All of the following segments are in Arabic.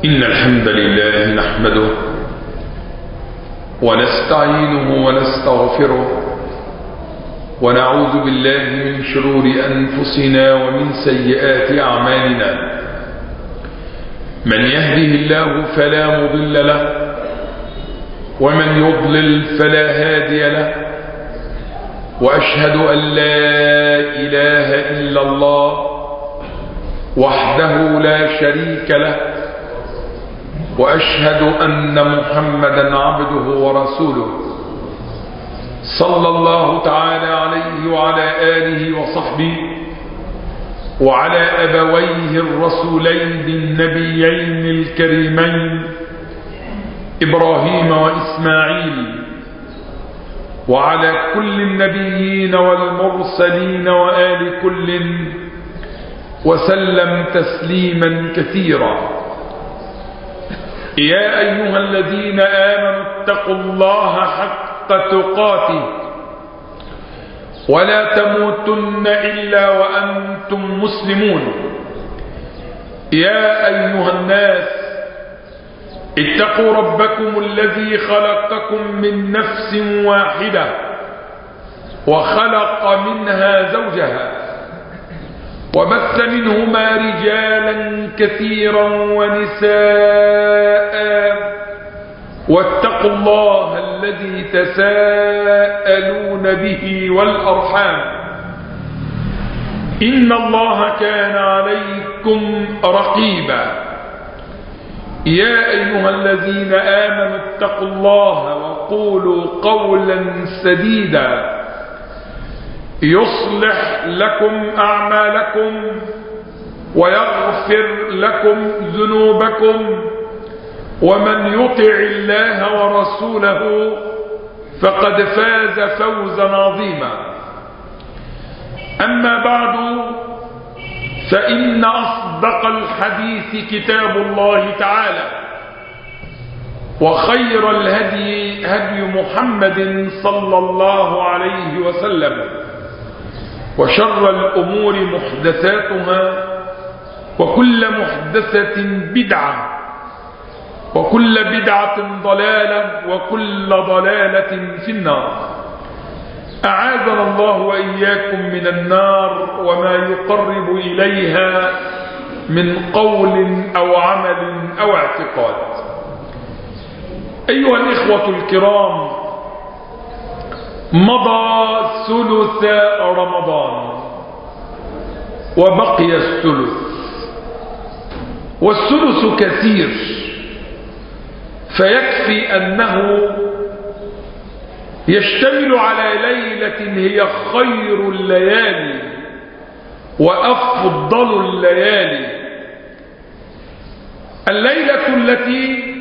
إن الحمد لله نحمده ونستعينه ونستغفره ونعوذ بالله من شرور أنفسنا ومن سيئات أعمالنا. من يهده الله فلا مضل له ومن يضلل فلا هادي له، وأشهد أن لا إله إلا الله وحده لا شريك له، وأشهد أن محمدا عبده ورسوله صلى الله تعالى عليه وعلى آله وصحبه وعلى أبويه الرسولين النبيين الكريمين إبراهيم وإسماعيل، وعلى كل النبيين والمرسلين وآل كل وسلم تسليما كثيرا. يا أيها الذين آمنوا اتقوا الله حق تقاته ولا تموتن إلا وأنتم مسلمون. يا أيها الناس اتقوا ربكم الذي خلقكم من نفس واحدة وخلق منها زوجها وبث منهما رجالا كثيرا ونساء، واتقوا الله الذي تساءلون به والأرحام إن الله كان عليكم رقيبا. يا أيها الذين آمنوا اتقوا الله وقولوا قولا سديدا يصلح لكم أعمالكم ويغفر لكم ذنوبكم، ومن يطع الله ورسوله فقد فاز فوزا عظيما. أما بعد، فإن أصدق الحديث كتاب الله تعالى، وخير الهدي هدي محمد صلى الله عليه وسلم، وشر الأمور محدثاتها، وكل محدثة بدعة، وكل بدعة ضلالة، وكل ضلالة في النار. أعاذنا الله وإياكم من النار وما يقرب إليها من قول أو عمل أو اعتقاد. أيها الإخوة الكرام، مضى ثلث رمضان وبقي الثلث، والثلث كثير، فيكفي أنه يشتمل على ليلة هي خير الليالي وأفضل الليالي، الليلة التي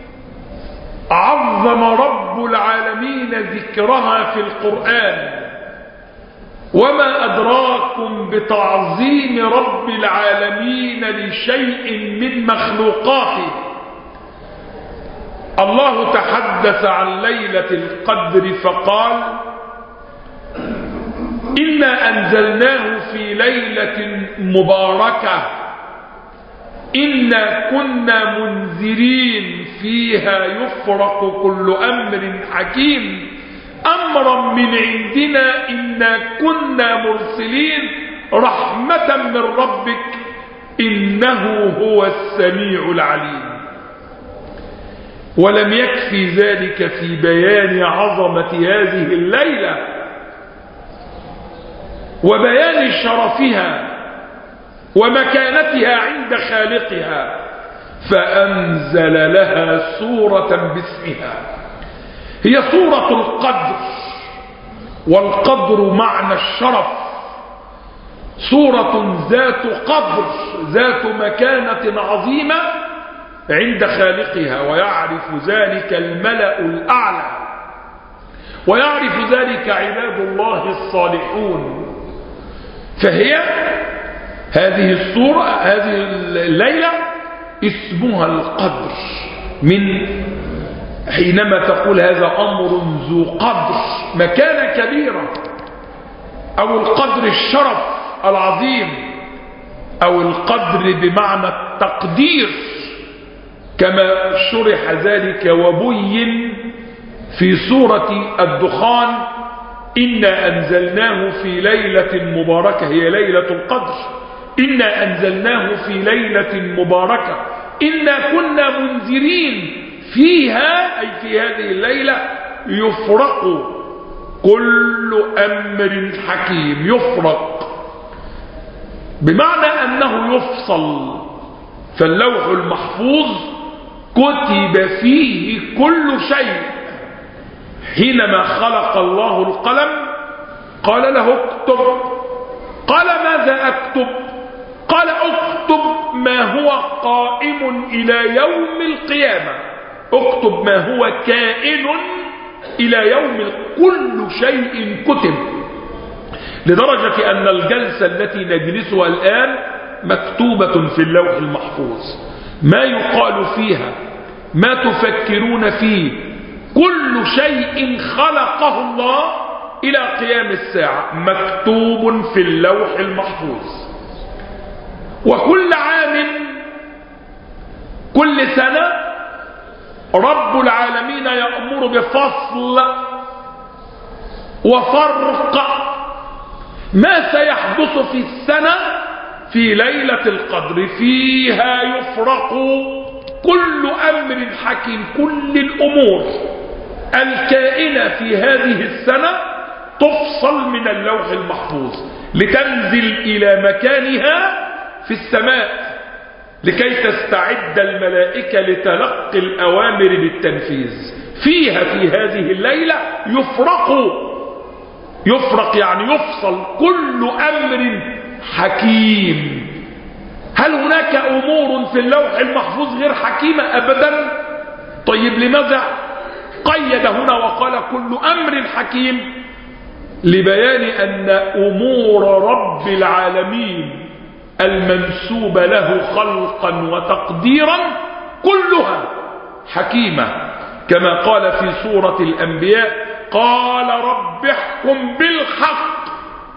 عظم رب العالمين ذكرها في القرآن. وما أدراكم بتعظيم رب العالمين لشيء من مخلوقاته. الله تحدث عن ليلة القدر فقال: إنا أنزلناه في ليلة مباركة إنا كنا منذرين فيها يفرق كل أمر حكيم أمرا من عندنا إنا كنا مرسلين رحمة من ربك إنه هو السميع العليم. ولم يكفي ذلك في بيان عظمة هذه الليلة وبيان شرفها ومكانتها عند خالقها، فأنزل لها سورة باسمها، هي سورة القدر، والقدر معنى الشرف، سورة ذات قدر ذات مكانة عظيمة عند خالقها، ويعرف ذلك الملأ الأعلى، ويعرف ذلك عباد الله الصالحون. فهي هذه السورة، هذه الليلة اسمها القدر، من حينما تقول هذا أمر ذو قدر، مكانة كبيرة، أو القدر الشرف العظيم، أو القدر بمعنى التقدير، كما شرح ذلك وبين في سورة الدخان: إنا أنزلناه في ليلة مباركة، هي ليلة القدر. إنا أنزلناه في ليلة مباركة إنا كنا منذرين فيها، أي في هذه الليلة، يفرق كل أمر حكيم. يفرق بمعنى أنه يفصل، فاللوح المحفوظ كتب فيه كل شيء. حينما خلق الله القلم قال له اكتب، قال ماذا اكتب؟ قال اكتب ما هو قائم الى يوم القيامة، اكتب ما هو كائن الى يوم كل شيء كتب. لدرجة ان الجلسة التي نجلسها الان مكتوبة في اللوح المحفوظ، ما يقال فيها، ما تفكرون فيه، كل شيء خلقه الله إلى قيام الساعة مكتوب في اللوح المحفوظ. وكل عام، كل سنة، رب العالمين يأمر بفصل وفرق ما سيحدث في السنة في ليلة القدر. فيها يفرق كل أمر حكيم، كل الأمور الكائنة في هذه السنة تفصل من اللوح المحفوظ لتنزل إلى مكانها في السماء، لكي تستعد الملائكة لتلقي الأوامر بالتنفيذ. فيها في هذه الليلة يفرق يعني يفصل كل أمر حكيم. هل هناك أمور في اللوح المحفوظ غير حكيمة؟ أبدا. طيب لماذا قيد هنا وقال كل أمر حكيم؟ لبيان أن أمور رب العالمين المنسوبة له خلقا وتقديرا كلها حكيمة، كما قال في سورة الأنبياء: قال رب احكم بالحق.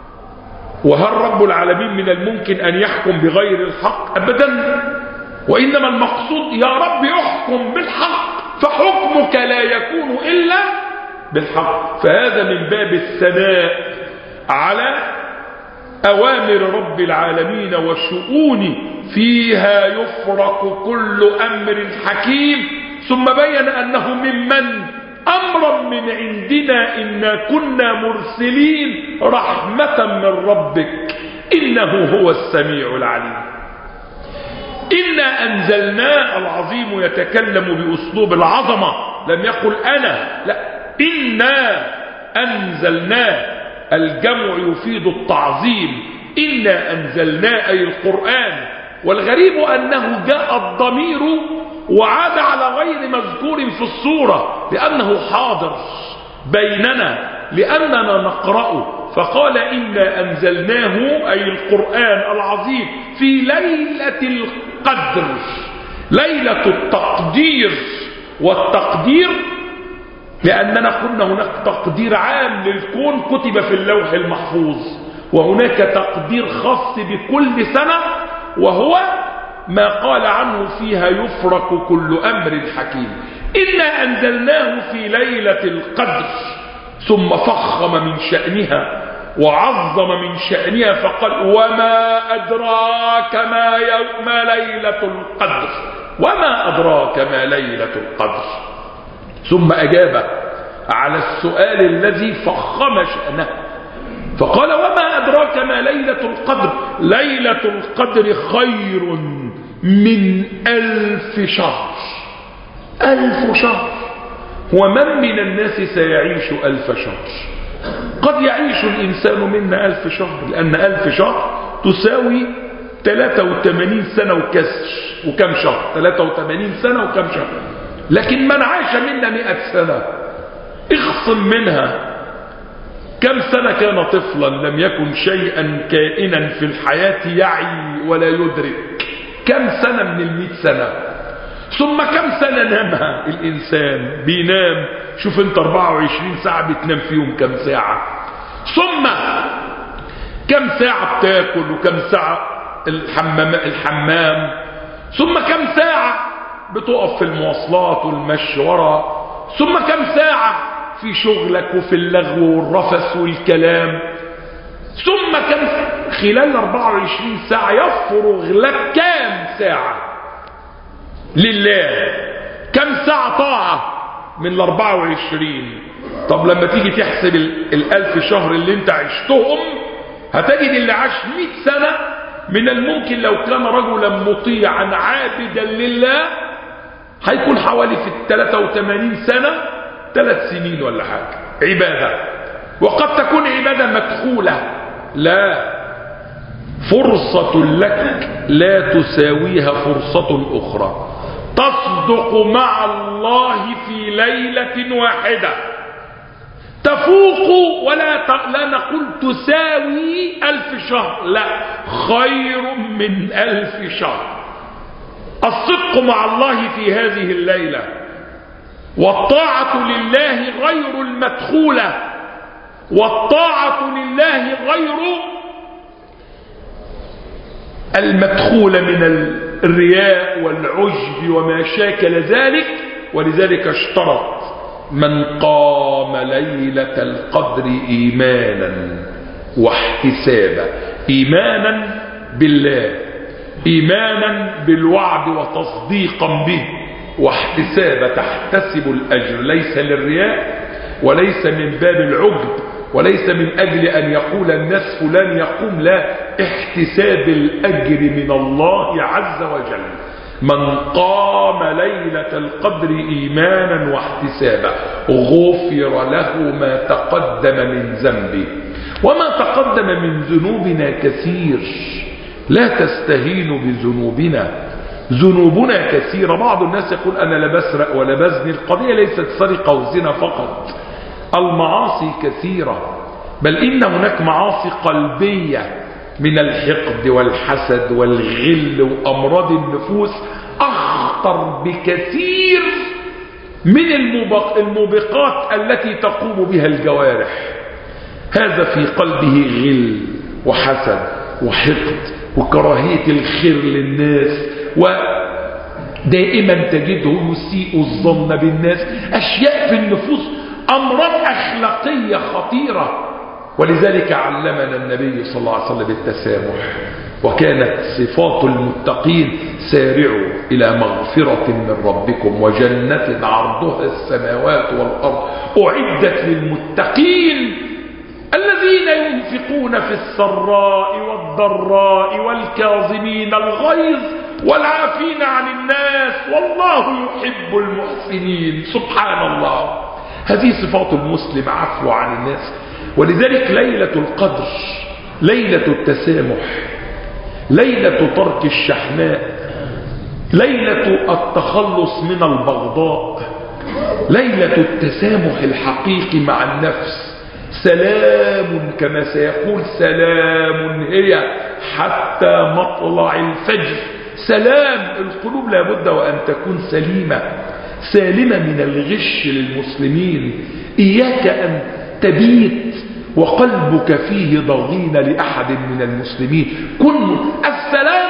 وهل رب العالمين من الممكن أن يحكم بغير الحق؟ أبدا. وإنما المقصود يا رب احكم بالحق، فحكمك لا يكون إلا بالحق. فهذا من باب الثناء على أوامر رب العالمين والشؤون. فيها يفرق كل أمر حكيم. ثم بين أنه ممن أمرا من عندنا إنا كنا مرسلين رحمة من ربك إنه هو السميع العليم. إنا أنزلنا، العظيم يتكلم بأسلوب العظمة، لم يقل أنا، لا، إنا أنزلنا. الجمع يفيد التعظيم. إنا أنزلنا أي القرآن. والغريب أنه جاء الضمير وعاد على غير مذكور في الصورة، لأنه حاضر بيننا لأننا نقرأه، فقال إنا أنزلناه أي القرآن العظيم في ليلة القدر، ليلة التقدير. والتقدير لأننا قلنا هناك تقدير عام للكون كتب في اللوح المحفوظ، وهناك تقدير خاص بكل سنة، وهو ما قال عنه فيها يفرق كل أمر حكيم. إنا أنزلناه في ليلة القدر. ثم فخم من شأنها وعظم من شأنها فقال: وما أدراك ما ليلة القدر، وما أدراك ما ليلة القدر. ثم أجاب على السؤال الذي فخم شأنه فقال: وما أدراك ما ليلة القدر، ليلة القدر خير من 1000 شهر. 1000 شهر. ومن من الناس سيعيش 1000 شهر؟ قد يعيش الإنسان منا 1000 شهر، لأن 1000 شهر تساوي 83 سنة وكم شهر، 83 سنة وكم شهر. لكن من عاش منا 100 سنة اخصم منها كم سنة كان طفلا لم يكن شيئا كائنا في الحياة يعي ولا يدرك. كم سنة من 100 سنة؟ ثم كم سنة نامها الإنسان؟ بينام، شوف انت 24 ساعة بتنام فيهم كم ساعة؟ ثم كم ساعة بتاكل، وكم ساعة الحمام، ثم كم ساعة بتقف في المواصلات والمشي ورا، ثم كم ساعة في شغلك وفي اللغو والرفث والكلام، ثم كم خلال 24 ساعة يفرغ لك كم ساعة لله، كم ساعة طاعة من 24. طب لما تيجي تحسب 1000 شهر اللي انت عشتهم، هتجد اللي عاش 100 سنة من الممكن لو كان رجلا مطيعا عابدا لله هيكون حوالي في 83 سنة 3 سنين ولا حاجة عبادة، وقد تكون عبادة مدخولة. لا، فرصة لك لا تساويها فرصة أخرى. تصدق مع الله في ليلة واحدة تفوق لا نقول تساوي 1000 شهر، لا، خير من 1000 شهر. الصدق مع الله في هذه الليلة والطاعة لله غير المدخولة، والطاعة لله غير المدخولة من الرياء والعجب وما شاكل ذلك. ولذلك اشترط من قام ليلة القدر إيمانا واحتسابا، إيمانا بالله، إيمانا بالوعد وتصديقا به، واحتسابا تحتسب الأجر ليس للرياء وليس من باب العجب وليس من أجل أن يقول الناس فلان يقوم، لا، احتساب الأجر من الله عز وجل. من قام ليلة القدر إيمانا واحتسابا غفر له ما تقدم من ذنبه، وما تقدم من ذنوبنا كثير، لا تستهينوا بذنوبنا، ذنوبنا كثيرة. بعض الناس يقول أنا لا بسرق ولا بزني، القضية ليست سرقة وزنا فقط، المعاصي كثيرة، بل إن هناك معاصي قلبية من الحقد والحسد والغل وأمراض النفوس أخطر بكثير من الموبقات التي تقوم بها الجوارح. هذا في قلبه غل وحسد وحقد وكراهية الخير للناس، ودائما تجده يسيء الظن بالناس، أشياء في النفوس، أمراض أخلاقية خطيرة. ولذلك علمنا النبي صلى الله عليه وسلم بالتسامح، وكانت صفات المتقين: سارعوا إلى مغفرة من ربكم وجنة عرضها السماوات والأرض أعدت للمتقين الذين ينفقون في السراء والضراء والكاظمين الغيظ والعافين عن الناس والله يحب المحسنين. سبحان الله، هذه صفات المسلم، عفو عن الناس. ولذلك ليلة القدر ليلة التسامح، ليلة ترك الشحناء، ليلة التخلص من البغضاء، ليلة التسامح الحقيقي مع النفس. سلام، كما سيقول، سلام هي حتى مطلع الفجر. سلام، القلوب لابد وأن تكون سليمة، سالمة من الغش للمسلمين. إياك أن تبيت وقلبك فيه ضغين لأحد من المسلمين. كن السلام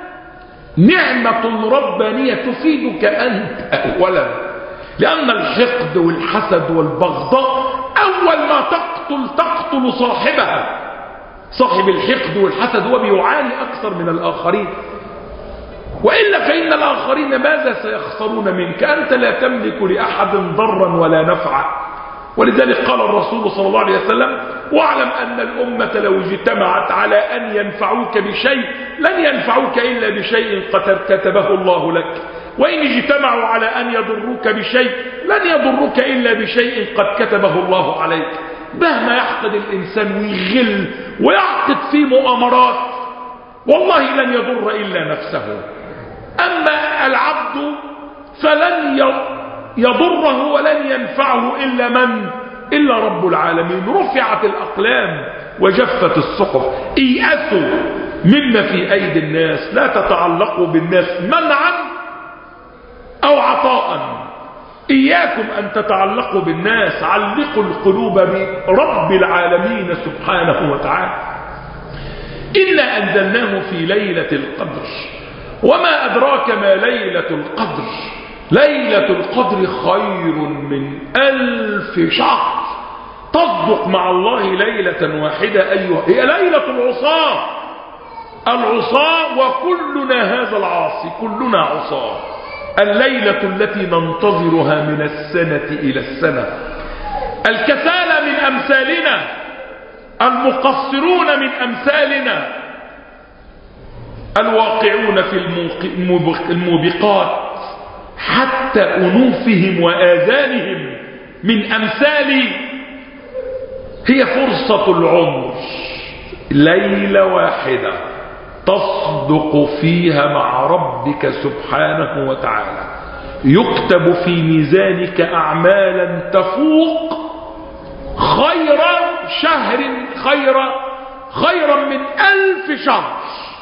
نعمة ربانية تفيدك أنت أولا، لأن الحقد والحسد والبغضاء أول ما تقتل صاحبها. صاحب الحقد والحسد هو بيعاني أكثر من الآخرين، وإلا فإن الآخرين ماذا سيخسرون منك؟ أنت لا تملك لأحد ضرا ولا نفعا. ولذلك قال الرسول صلى الله عليه وسلم: واعلم أن الأمة لو اجتمعت على أن ينفعوك بشيء لن ينفعوك إلا بشيء قد كتبه الله لك، وإن اجتمعوا على أن يضروك بشيء لن يضروك إلا بشيء قد كتبه الله عليك. مهما يحقد الإنسان ويغل ويعقد في مؤامرات، والله لن يضر إلا نفسه. أما العبد فلن يضره ولن ينفعه إلا رب العالمين. رفعت الأقلام وجفت الصحف. إيأسوا مما في أيدي الناس، لا تتعلقوا بالناس منعا أو عطاء. إياكم أن تتعلقوا بالناس، علقوا القلوب برب العالمين سبحانه وتعالى. إنا أنزلناه في ليلة القدر، وما أدراك ما ليلة القدر. ليلة القدر خير من 1000 شهر. تصدق مع الله ليلة واحدة أيها، هي ليلة العصاة. العصاة وكلنا هذا العاصي، كلنا عصاة. الليلة التي ننتظرها من السنة إلى السنة. الكسالى من أمثالنا، المقصرون من أمثالنا، الواقعون في الموبقات حتى أنوفهم وآذانهم من أمثالي. هي فرصة العمر، ليلة واحدة تصدق فيها مع ربك سبحانه وتعالى، يكتب في ميزانك أعمالا تفوق خير شهر، خيرا من 1000 شهر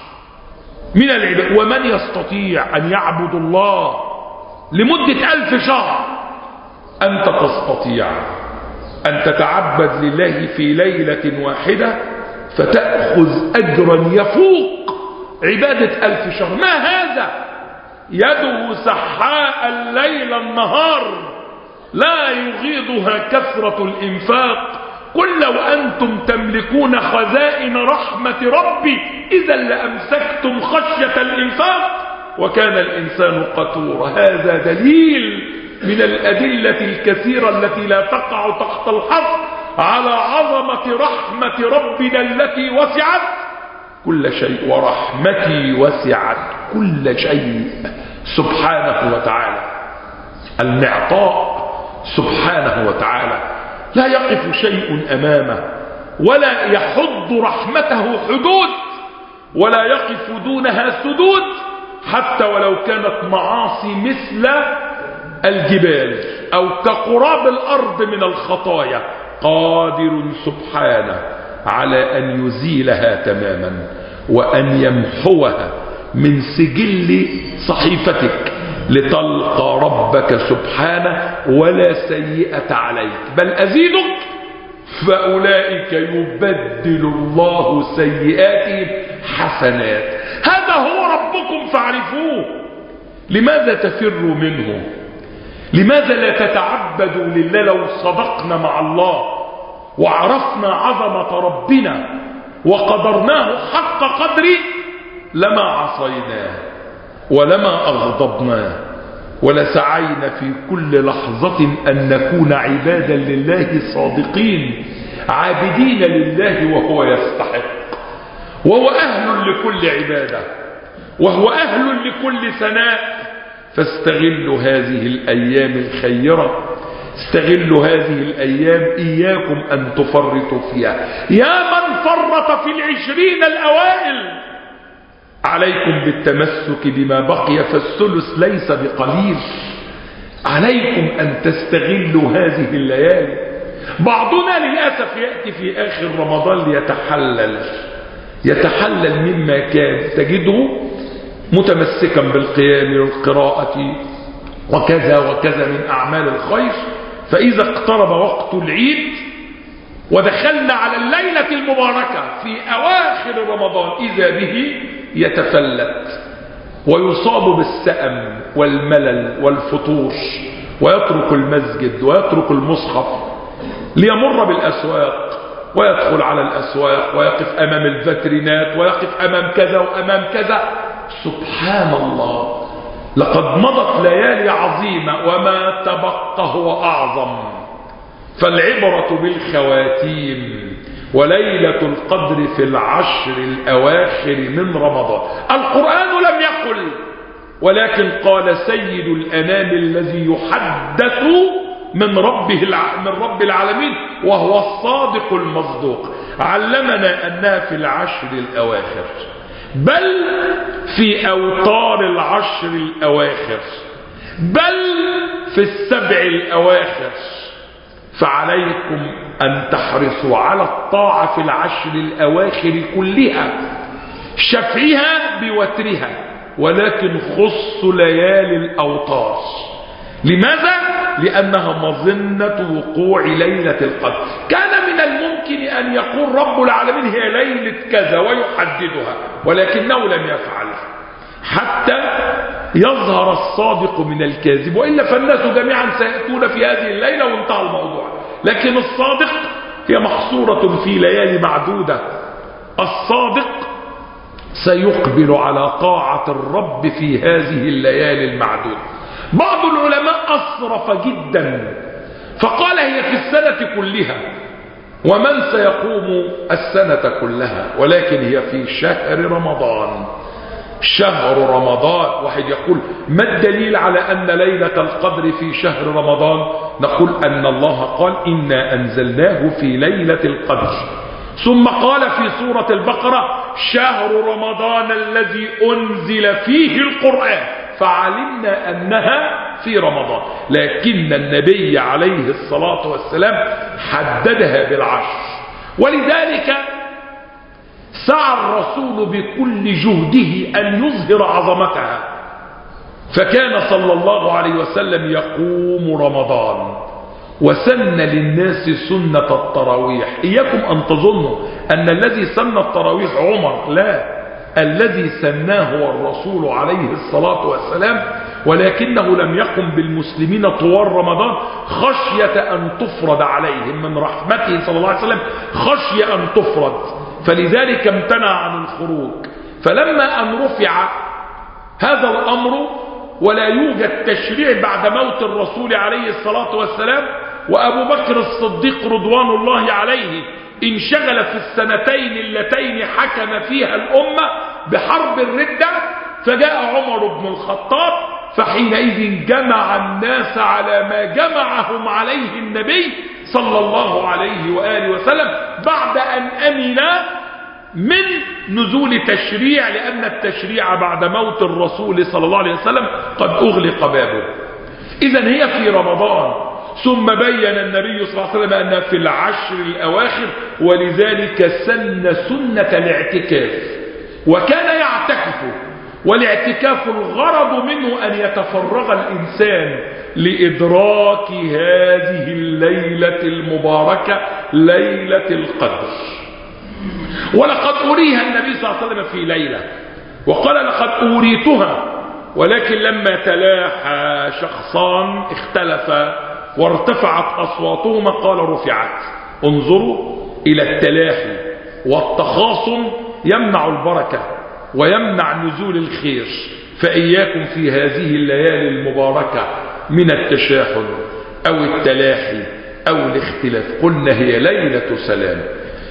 من العباد. ومن يستطيع أن يعبد الله لمدة 1000 شهر؟ أنت تستطيع أن تتعبد لله في ليلة واحدة فتأخذ أجرا يفوق عبادة 1000 شهر. ما هذا؟ يده سحاء الليل النهار لا يغيضها كثرة الإنفاق. قل لو أنتم تملكون خزائن رحمة ربي إذا لأمسكتم خشية الإنفاق وكان الإنسان قتورا. هذا دليل من الأدلة الكثيرة التي لا تقع تحت الحصر على عظمة رحمة ربنا التي وسعت كل شيء، ورحمتي وسعت كل شيء سبحانه وتعالى. المعطاء سبحانه وتعالى لا يقف شيء أمامه، ولا يحد رحمته حدود، ولا يقف دونها سدود، حتى ولو كانت معاصي مثل الجبال أو كقراب الأرض من الخطايا. قادر سبحانه على أن يزيلها تماما وأن يمحوها من سجل صحيفتك لتلقى ربك سبحانه ولا سيئة عليك، بل أزيدك. فأولئك يبدل الله سيئاتهم حسنات. هذا هو ربكم فاعرفوه. لماذا تفروا منه؟ لماذا لا تتعبدوا لله؟ لو صدقنا مع الله وعرفنا عظمة ربنا وقدرناه حق قدره لما عصيناه ولما أغضبناه، ولسعينا في كل لحظة أن نكون عبادا لله صادقين عابدين لله وهو يستحق، وهو أهل لكل عبادة، وهو أهل لكل ثناء. فاستغلوا هذه الأيام الخيرة، استغلوا هذه الأيام، إياكم أن تفرطوا فيها. يا من فرط في 20 الأوائل، عليكم بالتمسك بما بقي، فالثلث ليس بقليل. عليكم أن تستغلوا هذه الليالي. بعضنا للأسف يأتي في آخر رمضان يتحلل مما كان، تجده متمسكا بالقيام والقراءة وكذا وكذا من أعمال الخير، فإذا اقترب وقت العيد ودخلنا على الليلة المباركة في أواخر رمضان إذا به يتفلت ويصاب بالسأم والملل والفتور، ويترك المسجد ويترك المصحف ليمر بالأسواق، ويدخل على الأسواق ويقف أمام الفترينات ويقف أمام كذا وأمام كذا. سبحان الله، لقد مضت ليالي عظيمة وما تبقى هو أعظم. فالعبرة بالخواتيم، وليلة القدر في العشر الأواخر من رمضان. القرآن لم يقل، ولكن قال سيد الأنام الذي يحدث من رب العالمين وهو الصادق المصدوق، علمنا أنها في العشر الأواخر، بل في أوتار العشر الأواخر، بل في السبع الأواخر. فعليكم أن تحرصوا على الطاعة في العشر الأواخر كلها، شفعها بوترها، ولكن خصوا ليالي الأوتار. لماذا؟ لأنها مظنة وقوع ليلة القدر. كان من الممكن أن يقول رب العالمين هي ليلة كذا ويحددها، ولكنه لم يفعل. حتى يظهر الصادق من الكاذب، وإلا فالناس جميعا سيأتون في هذه الليلة وانتهى الموضوع. لكن الصادق هي محصورة في ليالي معدودة. الصادق سيقبل على طاعة الرب في هذه الليالي المعدودة. بعض العلماء أسرف جدا فقال هي في السنة كلها، ومن سيقوم السنة كلها، ولكن هي في شهر رمضان. شهر رمضان. واحد يقول ما الدليل على أن ليلة القدر في شهر رمضان؟ نقول أن الله قال إنا أنزلناه في ليلة القدر، ثم قال في سورة البقرة شهر رمضان الذي أنزل فيه القرآن، فعلمنا أنها في رمضان. لكن النبي عليه الصلاة والسلام حددها بالعشر، ولذلك سعى الرسول بكل جهده أن يظهر عظمتها، فكان صلى الله عليه وسلم يقوم رمضان، وسن للناس سنة التراويح. إياكم أن تظنوا أن الذي سن التراويح عمر، لا، الذي سناه هو الرسول عليه الصلاة والسلام، ولكنه لم يقم بالمسلمين طوال رمضان خشية أن تفرض عليهم من رحمته صلى الله عليه وسلم، خشية أن تفرض، فلذلك امتنع عن الخروج. فلما أن رفع هذا الأمر ولا يوجد تشريع بعد موت الرسول عليه الصلاة والسلام، وأبو بكر الصديق رضوان الله عليه انشغل في السنتين اللتين حكم فيها الأمة بحرب الردة، فجاء عمر بن الخطاب، فحينئذ جمع الناس على ما جمعهم عليه النبي صلى الله عليه وآله وسلم بعد أن أمن من نزول تشريع، لأن التشريع بعد موت الرسول صلى الله عليه وسلم قد أغلق بابه. إذن هي في رمضان، ثم بين النبي صلى الله عليه وسلم أنها في العشر الأواخر، ولذلك سن سنة الاعتكاف، وكان يعتكف، والاعتكاف الغرض منه أن يتفرغ الإنسان لإدراك هذه الليلة المباركة ليلة القدر. ولقد أريها النبي صلى الله عليه وسلم في ليلة، وقال لقد أوريتها، ولكن لما تلاحى شخصان اختلفا وارتفعت أصواتهما قال رفعت. انظروا إلى التلاحي والتخاصم، يمنع البركة ويمنع نزول الخير. فإياكم في هذه الليالي المباركة من التشاحن أو التلاحي أو الاختلاف. قلنا هي ليلة سلام.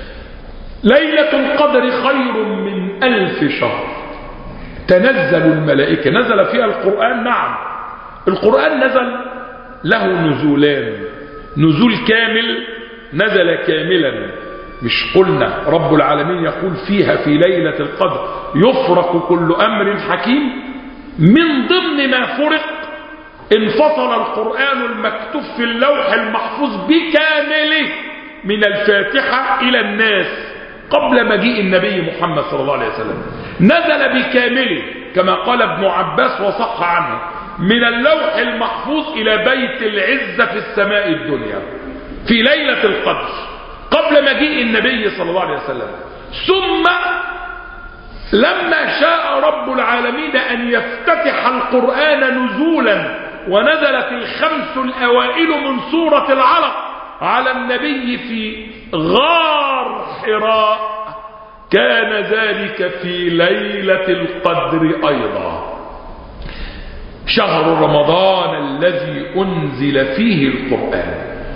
ليلة القدر خير من 1000 شهر. تنزل الملائكة، نزل فيها القرآن. نعم، القرآن نزل له نزولان، نزول كامل نزل كاملا. مش قلنا رب العالمين يقول فيها في ليلة القدر يفرق كل أمر حكيم؟ من ضمن ما فرق انفصل القرآن المكتوب في اللوح المحفوظ بكامله من الفاتحة إلى الناس قبل مجيء النبي محمد صلى الله عليه وسلم، نزل بكامله كما قال ابن عباس وصح عنه من اللوح المحفوظ إلى بيت العزة في السماء الدنيا في ليلة القدر قبل مجيء النبي صلى الله عليه وسلم. ثم لما شاء رب العالمين أن يفتتح القرآن نزولا ونزلت 5 الأوائل من سورة العلق على النبي في غار حراء، كان ذلك في ليلة القدر أيضا. شهر رمضان الذي أنزل فيه القرآن.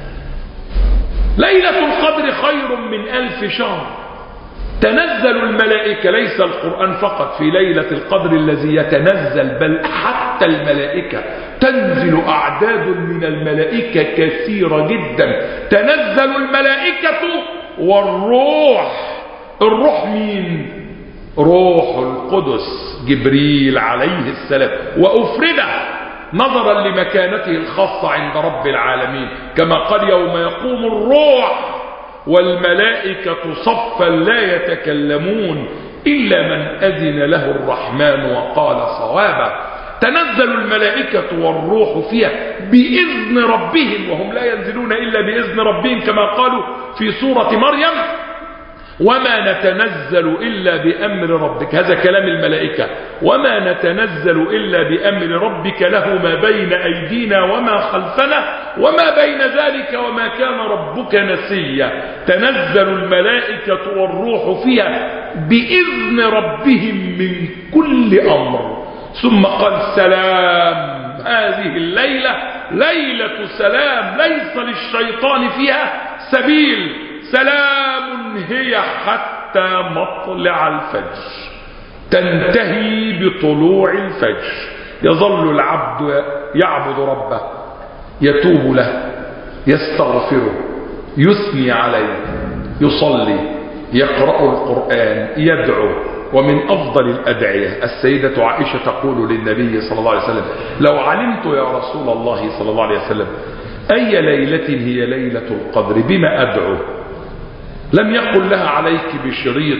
ليلة القدر خير من 1000 شهر. تنزل الملائكة، ليس القرآن فقط في ليلة القدر الذي يتنزل، بل حتى الملائكة تنزل. أعداد من الملائكة كثيرة جدا. تنزل الملائكة والروح. الروح مين؟ روح القدس جبريل عليه السلام، وأفرده نظرا لمكانته الخاصة عند رب العالمين، كما قال يوم يقوم الروح والملائكة صفا لا يتكلمون إلا من أذن له الرحمن وقال صوابا. تنزل الملائكة والروح فيها بإذن ربهم، وهم لا ينزلون إلا بإذن ربهم كما قالوا في سورة مريم. وما نتنزل إلا بأمر ربك، هذا كلام الملائكة، وما نتنزل إلا بأمر ربك له ما بين أيدينا وما خلفنا وما بين ذلك وما كان ربك نسيا. تنزل الملائكة والروح فيها بإذن ربهم من كل أمر. ثم قال سلام، هذه الليلة ليلة سلام، ليس للشيطان فيها سبيل، سلام هي حتى مطلع الفجر، تنتهي بطلوع الفجر. يظل العبد يعبد ربه، يتوب له، يستغفره، يثني عليه، يصلي، يقرأ القرآن، يدعو. ومن أفضل الأدعية السيدة عائشة تقول للنبي صلى الله عليه وسلم: لو علمت يا رسول الله صلى الله عليه وسلم أي ليلة هي ليلة القدر بما أدعو، لم يقل لها عليك بشريط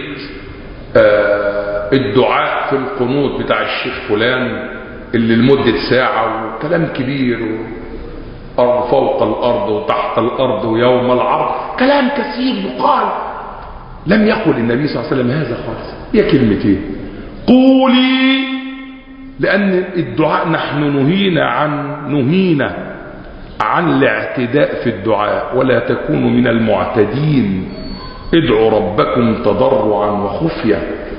الدعاء في القنوت بتاع الشيخ فلان اللي لمدة ساعة وكلام كبير فوق الأرض وتحت الأرض ويوم العرض، كلام كثير يقال. لم يقل النبي صلى الله عليه وسلم هذا خالص، هي كلمتين: قولي. لأن الدعاء نحن نهينا عن الاعتداء في الدعاء، ولا تكونوا من المعتدين، ادعوا ربكم تضرعا وخفيا.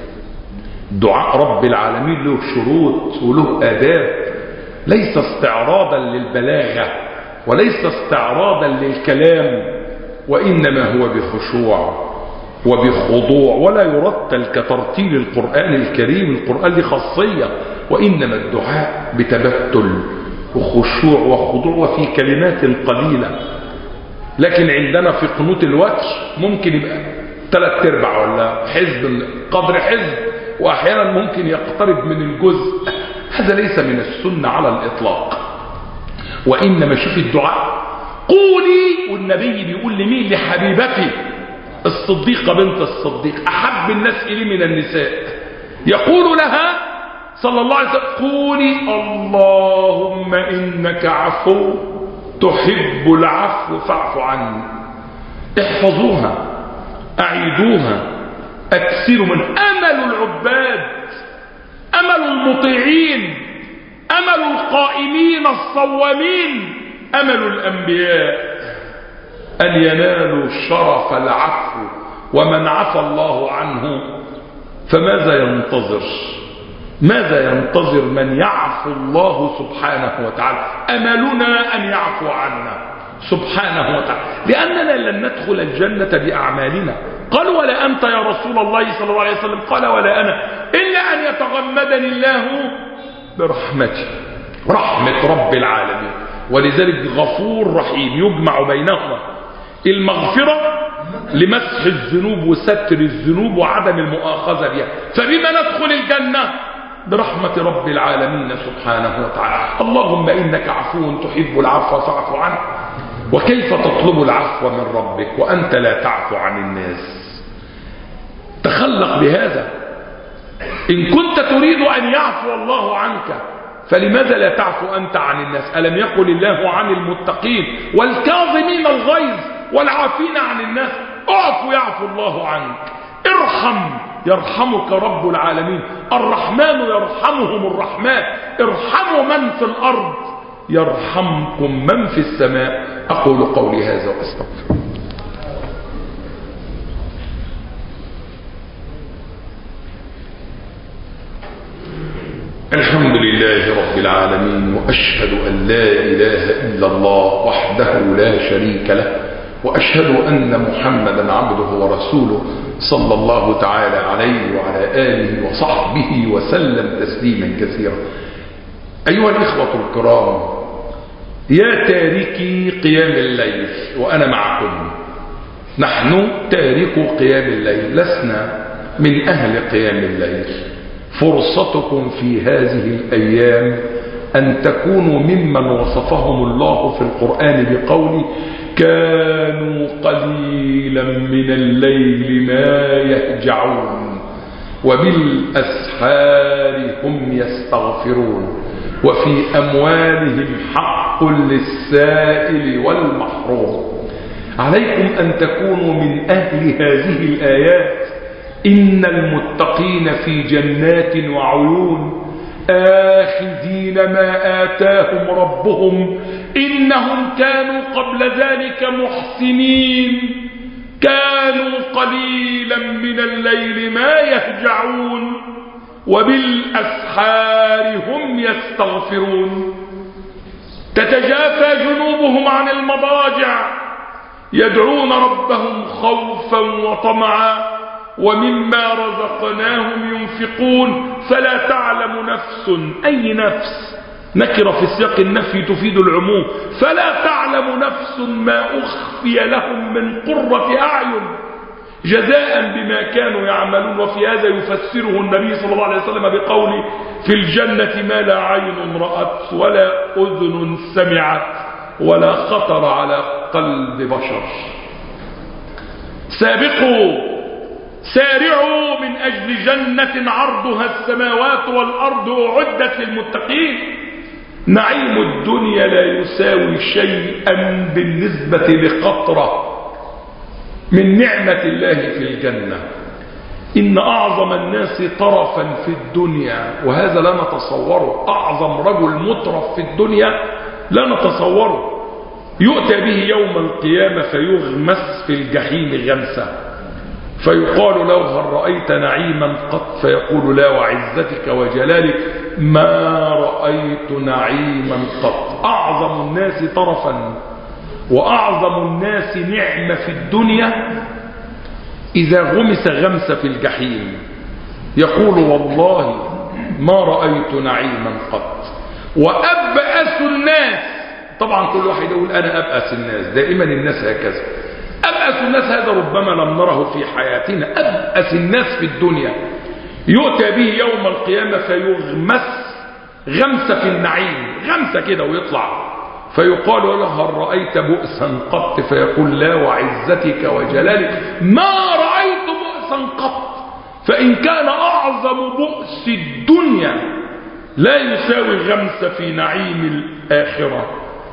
دعاء رب العالمين له شروط وله آداب، ليس استعراضا للبلاغة وليس استعراضا للكلام، وإنما هو بخشوع وبخضوع، ولا يرتل كترتيل القرآن الكريم. القرآن له خاصية، وإنما الدعاء بتبتل وخشوع وخضوع وفي كلمات قليلة. لكن عندنا في قنوت الوتر ممكن يبقى 3/4 ولا حزب قدر حزب، وأحيانا ممكن يقترب من الجزء. هذا ليس من السنة على الإطلاق، وإنما شوف الدعاء قولي. والنبي بيقول لمين؟ لحبيبتي الصديقة بنت الصديق، أحب الناس إليه من النساء، يقول لها صلى الله عليه وسلم: قولي اللهم إنك عفو تحب العفو فاعف عني. احفظوها، أعيدوها، أكثروا من أمل العباد، أمل المطيعين، أمل القائمين الصوامين، أمل الأنبياء أن ينالوا شرف العفو. ومن عفى الله عنه فماذا ينتظر؟ ماذا ينتظر من يعفو الله سبحانه وتعالى؟ أملنا أن يعفو عنا سبحانه وتعالى، لأننا لن ندخل الجنة بأعمالنا. قال: ولا أنت يا رسول الله صلى الله عليه وسلم؟ قال: ولا أنا، إلا أن يتغمدني الله برحمته، رحمة رب العالمين. ولذلك غفور رحيم، يجمع بينهما المغفرة لمسح الذنوب وستر الذنوب وعدم المؤاخذة بها. فبما ندخل الجنة؟ برحمة رب العالمين سبحانه وتعالى. اللهم إنك عفو تحب العفو فاعف عنه. وكيف تطلب العفو من ربك وأنت لا تعفو عن الناس؟ تخلق بهذا. إن كنت تريد أن يعفو الله عنك فلماذا لا تعفو أنت عن الناس؟ ألم يقل الله عن المتقين والكاظمين الغيظ والعافين عن الناس؟ اعفو يعفو الله عنك. ارحم يرحمك رب العالمين. الرحمن يرحمهم الرحمن. ارحموا من في الأرض يرحمكم من في السماء. أقول قولي هذا وأستغفر. الحمد لله رب العالمين، وأشهد أن لا إله إلا الله وحده لا شريك له، وأشهد أن محمدا عبده ورسوله صلى الله تعالى عليه وعلى آله وصحبه وسلم تسليما كثيرا. أيها الإخوة الكرام، يا تاركي قيام الليل، وأنا معكم، نحن تاركوا قيام الليل، لسنا من أهل قيام الليل. فرصتكم في هذه الأيام أن تكونوا ممن وصفهم الله في القرآن بقول: كانوا قليلا من الليل ما يهجعون وبالأسحار هم يستغفرون وفي أموالهم حق للسائل والمحروم. عليكم أن تكونوا من أهل هذه الآيات. إن المتقين في جنات وعيون آخذين ما آتاهم ربهم إنهم كانوا قبل ذلك محسنين كانوا قليلا من الليل ما يهجعون وبالأسحار هم يستغفرون تتجافى جنوبهم عن المضاجع يدعون ربهم خوفا وطمعا ومما رزقناهم ينفقون فلا تعلم نفس أي نفس نكرة في سياق النفي تفيد العموم فلا تعلم نفس ما أخفي لهم من قرة أعين جزاء بما كانوا يعملون. وفي هذا يفسره النبي صلى الله عليه وسلم بقوله في الجنة ما لا عين رأت ولا أذن سمعت ولا خطر على قلب بشر. سارعوا من أجل جنة عرضها السماوات والأرض أعدت للمتقين. نعيم الدنيا لا يساوي شيئا بالنسبة لقطرة من نعمة الله في الجنة. إن أعظم الناس طرفا في الدنيا وهذا لا نتصوره أعظم رجل مطرف في الدنيا لا نتصوره يؤتى به يوم القيامة فيغمس في الجحيم غمسة فيقال له هل رأيت نعيما قط فيقول لا وعزتك وجلالك ما رأيت نعيما قط. أعظم الناس طرفا وأعظم الناس نعمة في الدنيا إذا غمس غمس في الجحيم يقول والله ما رأيت نعيما قط. وأبأس الناس طبعا كل واحد يقول أنا أبأس الناس دائما الناس هكذا أبأس الناس هذا ربما لم نره في حياتنا أبأس الناس في الدنيا يؤتى به يوم القيامة فيغمس غمسة في النعيم غمسة كده ويطلع فيقال له هل رأيت بؤسا قط فيقول لا وعزتك وجلالك ما رأيت بؤسا قط. فإن كان أعظم بؤس الدنيا لا يساوي غمسة في نعيم الآخرة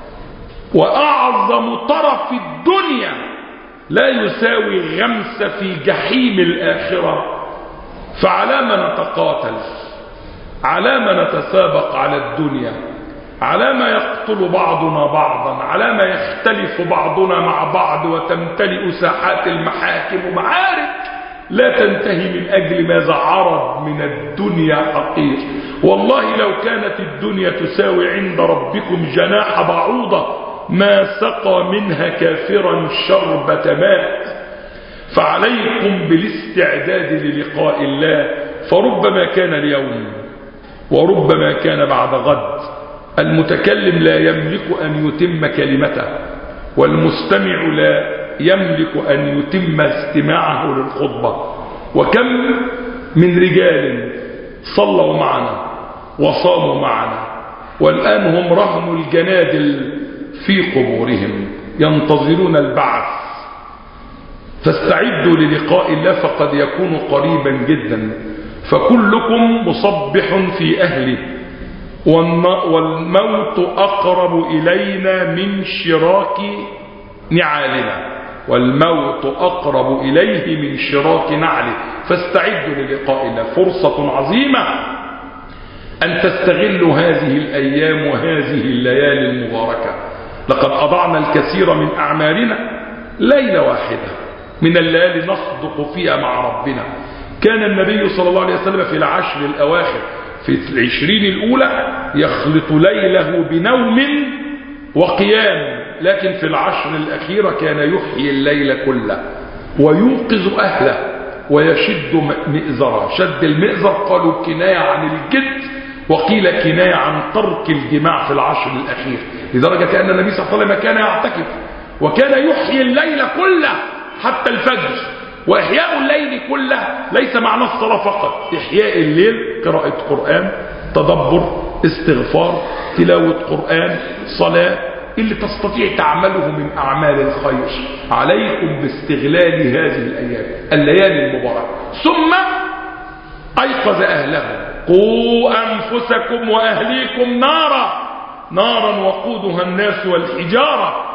وأعظم طرف الدنيا لا يساوي غمسة في جحيم الآخرة فعلى ما نتقاتل على ما نتسابق على الدنيا على ما يقتل بعضنا بعضا على ما يختلف بعضنا مع بعض وتمتلئ ساحات المحاكم معارك لا تنتهي من أجل ماذا عرض من الدنيا حقير. والله لو كانت الدنيا تساوي عند ربكم جناح بعوضة ما سقى منها كافرا شربة ماء. فعليكم بالاستعداد للقاء الله فربما كان اليوم وربما كان بعد غد. المتكلم لا يملك أن يتم كلمته والمستمع لا يملك أن يتم استماعه للخطبة. وكم من رجال صلوا معنا وصاموا معنا والآن هم رهن الجنادل في قبورهم ينتظرون البعث. فاستعدوا للقاء الله فقد يكون قريبا جدا. فكلكم مصبح في أهله والموت أقرب إلينا من شراك نعالنا والموت أقرب إليه من شراك نعله. فاستعدوا للقاء الله. فرصة عظيمة أن تستغلوا هذه الأيام وهذه الليالي المباركة. لقد أضعنا الكثير من أعمالنا ليلة واحدة من الليالي نصدق فيها مع ربنا. كان النبي صلى الله عليه وسلم في العشر الأواخر في 20 الأولى يخلط ليله بنوم وقيام لكن في العشر الأخيرة كان يحيي الليل كله ويوقظ أهله ويشد مئزرا. شد المئزر قالوا كناية عن الجد وقيل كناية عن ترك الجماع في العشر الأخير لدرجة كأن النبي صلى الله عليه وسلم كان يعتكف وكان يحيي الليل كله حتى الفجر. وإحياء الليل كله ليس معنى الصلاة فقط. إحياء الليل قراءة قرآن تدبر استغفار تلاوة قرآن صلاة اللي تستطيع تعمله من أعمال الخير. عليكم باستغلال هذه الأيام الليالي المباركة. ثم أيقظ أهله قوا أنفسكم وأهليكم نارا وقودها الناس والحجارة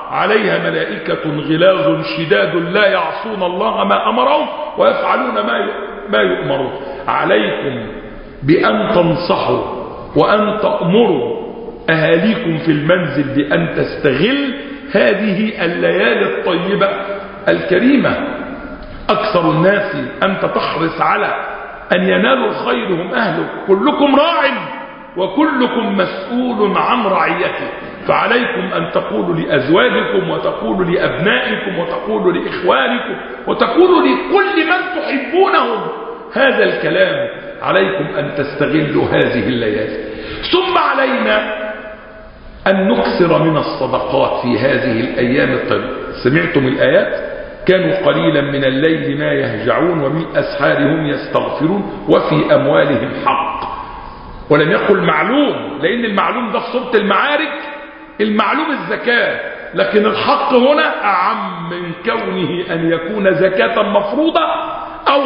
عليها ملائكة غلاظ شداد لا يعصون الله ما أمرهم ويفعلون ما يؤمرون. عليكم بأن تنصحوا وأن تأمروا أهاليكم في المنزل بأن تستغل هذه الليالي الطيبة الكريمة. أكثر الناس أنت تحرص على أن ينالوا الخير هم أهله. كلكم راع وكلكم مسؤول عن رعيته، فعليكم أن تقولوا لأزواجكم وتقولوا لأبنائكم وتقولوا لإخوانكم وتقولوا لكل من تحبونهم هذا الكلام. عليكم أن تستغلوا هذه الليالي. ثم علينا أن نكثر من الصدقات في هذه الأيام الطيبة. سمعتم الآيات؟ كانوا قليلا من الليل ما يهجعون وبالأسحار هم يستغفرون وفي أموالهم حق. ولم يقل معلوم، لأن المعلوم ده في سورة المعارك المعلوم الزكاة، لكن الحق هنا أعم من كونه أن يكون زكاة مفروضة أو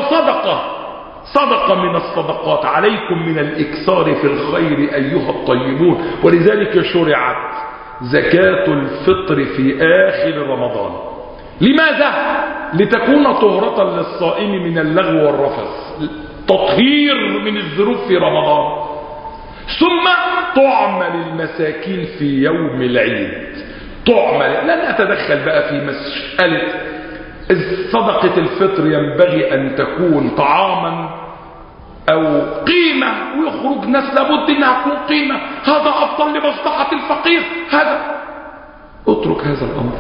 صدقة من الصدقات. عليكم من الإكثار في الخير أيها الطيبون. ولذلك شرعت زكاة الفطر في آخر رمضان. لماذا؟ لتكون طهرة للصائم من اللغو والرفث، تطهير من الذنوب في رمضان. ثم طعم للمساكين في يوم العيد. طعم، لن أتدخل بقى في مسألة صدقة الفطر ينبغي أن تكون طعاما أو قيمة، ويخرج ناس لابد أنها تكون قيمة، هذا أفضل لمصلحة الفقير، هذا اترك هذا الأمر.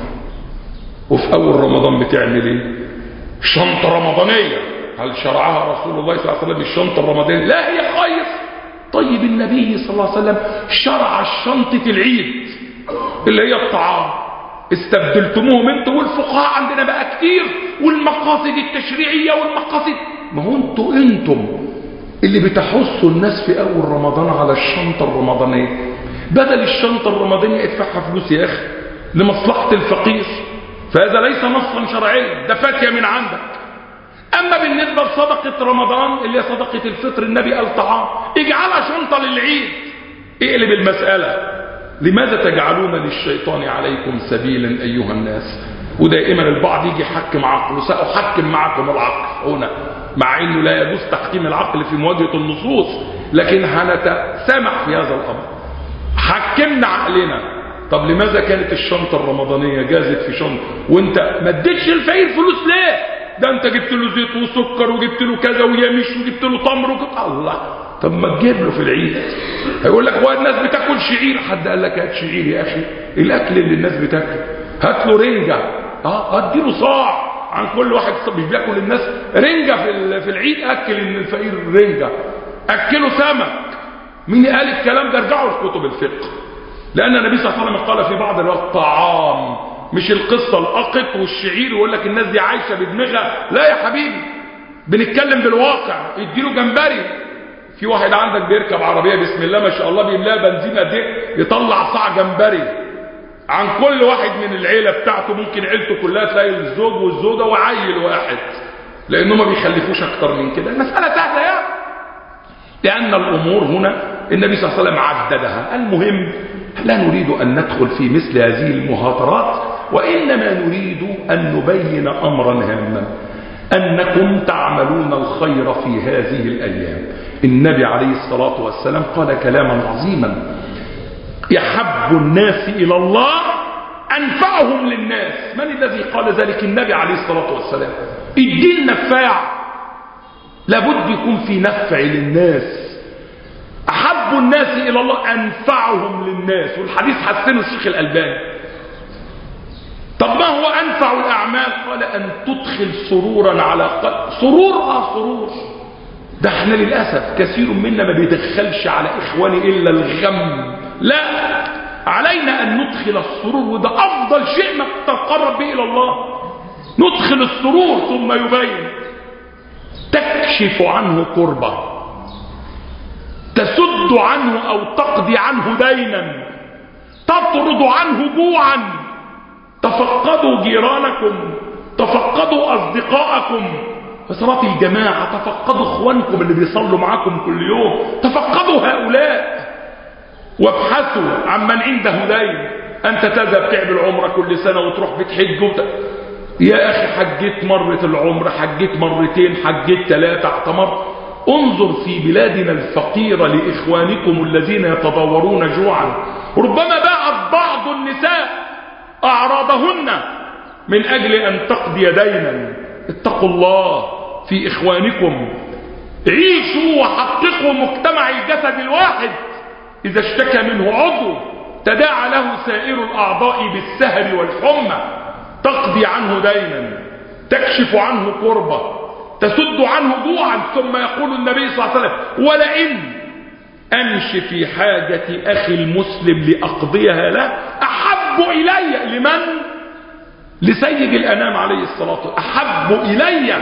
وفي أول رمضان بتعمل إيه؟ شنطة رمضانية. هل شرعها رسول الله صلى الله عليه وسلم الشنطة الرمضانية؟ لا، هي خير. طيب النبي صلى الله عليه وسلم شرع شنطة العيد اللي هي الطعام. استبدلتموهم انتوا والفقهاء عندنا بقى كتير، والمقاصد التشريعية والمقاصد. ما هو انتم اللي بتحثوا الناس في أول رمضان على الشنطة الرمضانية. بدل الشنطة الرمضانية ادفعها فلوس يا أخي لمصلحة الفقير، فهذا ليس نصا شرعيا، ده فاتية من عندك. أما بالنسبة لصدقة رمضان اللي هي صدقة الفطر، النبي قال طعام، اجعلها شنطة للعيد. اقلب المسألة. لماذا تجعلون للشيطان عليكم سبيلا أيها الناس؟ ودائما البعض يجي يحكم عقله. سأحكم معكم العقل هنا، مع أنه لا يجوز تحكيم العقل في مواجهة النصوص، لكن هنتسامح في هذا الأمر. حكمنا عقلنا. طب لماذا كانت الشنطة الرمضانية جازت في شنطة وانت ما اديتش الفقير فلوس ليه؟ ده انت جبت له زيت وسكر وجبت له كذا ويمش وجبت له تمر وجبت الله. طب ما تجيب له في العيد. هيقول لك هو الناس بتاكل شعير. حد قال لك هات شعير يا اخي؟ الاكل اللي الناس بتاكله. هات له رنجه، اديله صاع عن كل واحد. مش بياكل الناس رنجه في العيد؟ اكل الفقير رنجه، اكله سمك. مين قال الكلام ده؟ ارجعوا لكتب الفقه. لان النبي صلى الله عليه وسلم قال في بعض الوقت طعام، مش القصه الأقط والشعير ويقول لك الناس دي عايشه بدماغها. لا يا حبيبي، بنتكلم بالواقع. اديله جمبري. في واحد عندك بيركب عربيه بسم الله ما شاء الله بيملاها بنزين قد ايه، يطلع صاع جمبري عن كل واحد من العيله بتاعته. ممكن عيلته كلها تلاقي الزوج والزوجه وعيل واحد، لانه ما بيخلفوش اكتر من كده. المساله سهله يعني، لان الامور هنا النبي صلى الله عليه وسلم عددها. المهم لا نريد ان ندخل في مثل هذه المهاترات، وانما نريد ان نبين امرا هاما، انكم تعملون الخير في هذه الايام. النبي عليه الصلاه والسلام قال كلاما عظيما: يحب الناس الى الله انفعهم للناس. من الذي قال ذلك؟ النبي عليه الصلاه والسلام. الدين نفاع، لابد يكون في نفع للناس. احب الناس الى الله انفعهم للناس، والحديث حسنه الشيخ الالباني. طب ما هو انفع الاعمال؟ قال ان تدخل سرورا على قلب. سرور ده احنا للاسف كثير منا ما بيدخلش على اخواني الا الغم. لا، علينا ان ندخل السرور، وده افضل شيء نتقرب به الى الله. ندخل السرور ثم يبين. تكشف عنه كربة، تسد عنه او تقضي عنه دينا، تطرد عنه جوعا. تفقدوا جيرانكم، تفقدوا اصدقائكم في صلاة الجماعة، تفقدوا اخوانكم اللي بيصلوا معاكم كل يوم، تفقدوا هؤلاء وابحثوا عن من عنده دين. أنت تذهب تعمل عمرة كل سنة وتروح بتحج يا أخي حجيت مرة العمرة، حجيت مرتين، حجيت 3، اعتمرت. انظر في بلادنا الفقيرة لإخوانكم الذين يتضورون جوعا، ربما باعت بعض النساء أعراضهن من أجل أن تقضي دينا. اتقوا الله في إخوانكم، عيشوا وحققوا مجتمع الجسد الواحد. إذا اشتكى منه عضو تداعى له سائر الأعضاء بالسهر والحمى، تقضي عنه دينا، تكشف عنه كربة، تسد عنه جوعا. ثم يقول النبي صلى الله عليه وسلم: ولئن أمشي في حاجة أخي المسلم لأقضيها له أحب إلي. لمن؟ لسيد الأنام عليه الصلاة والسلام. أحب إلي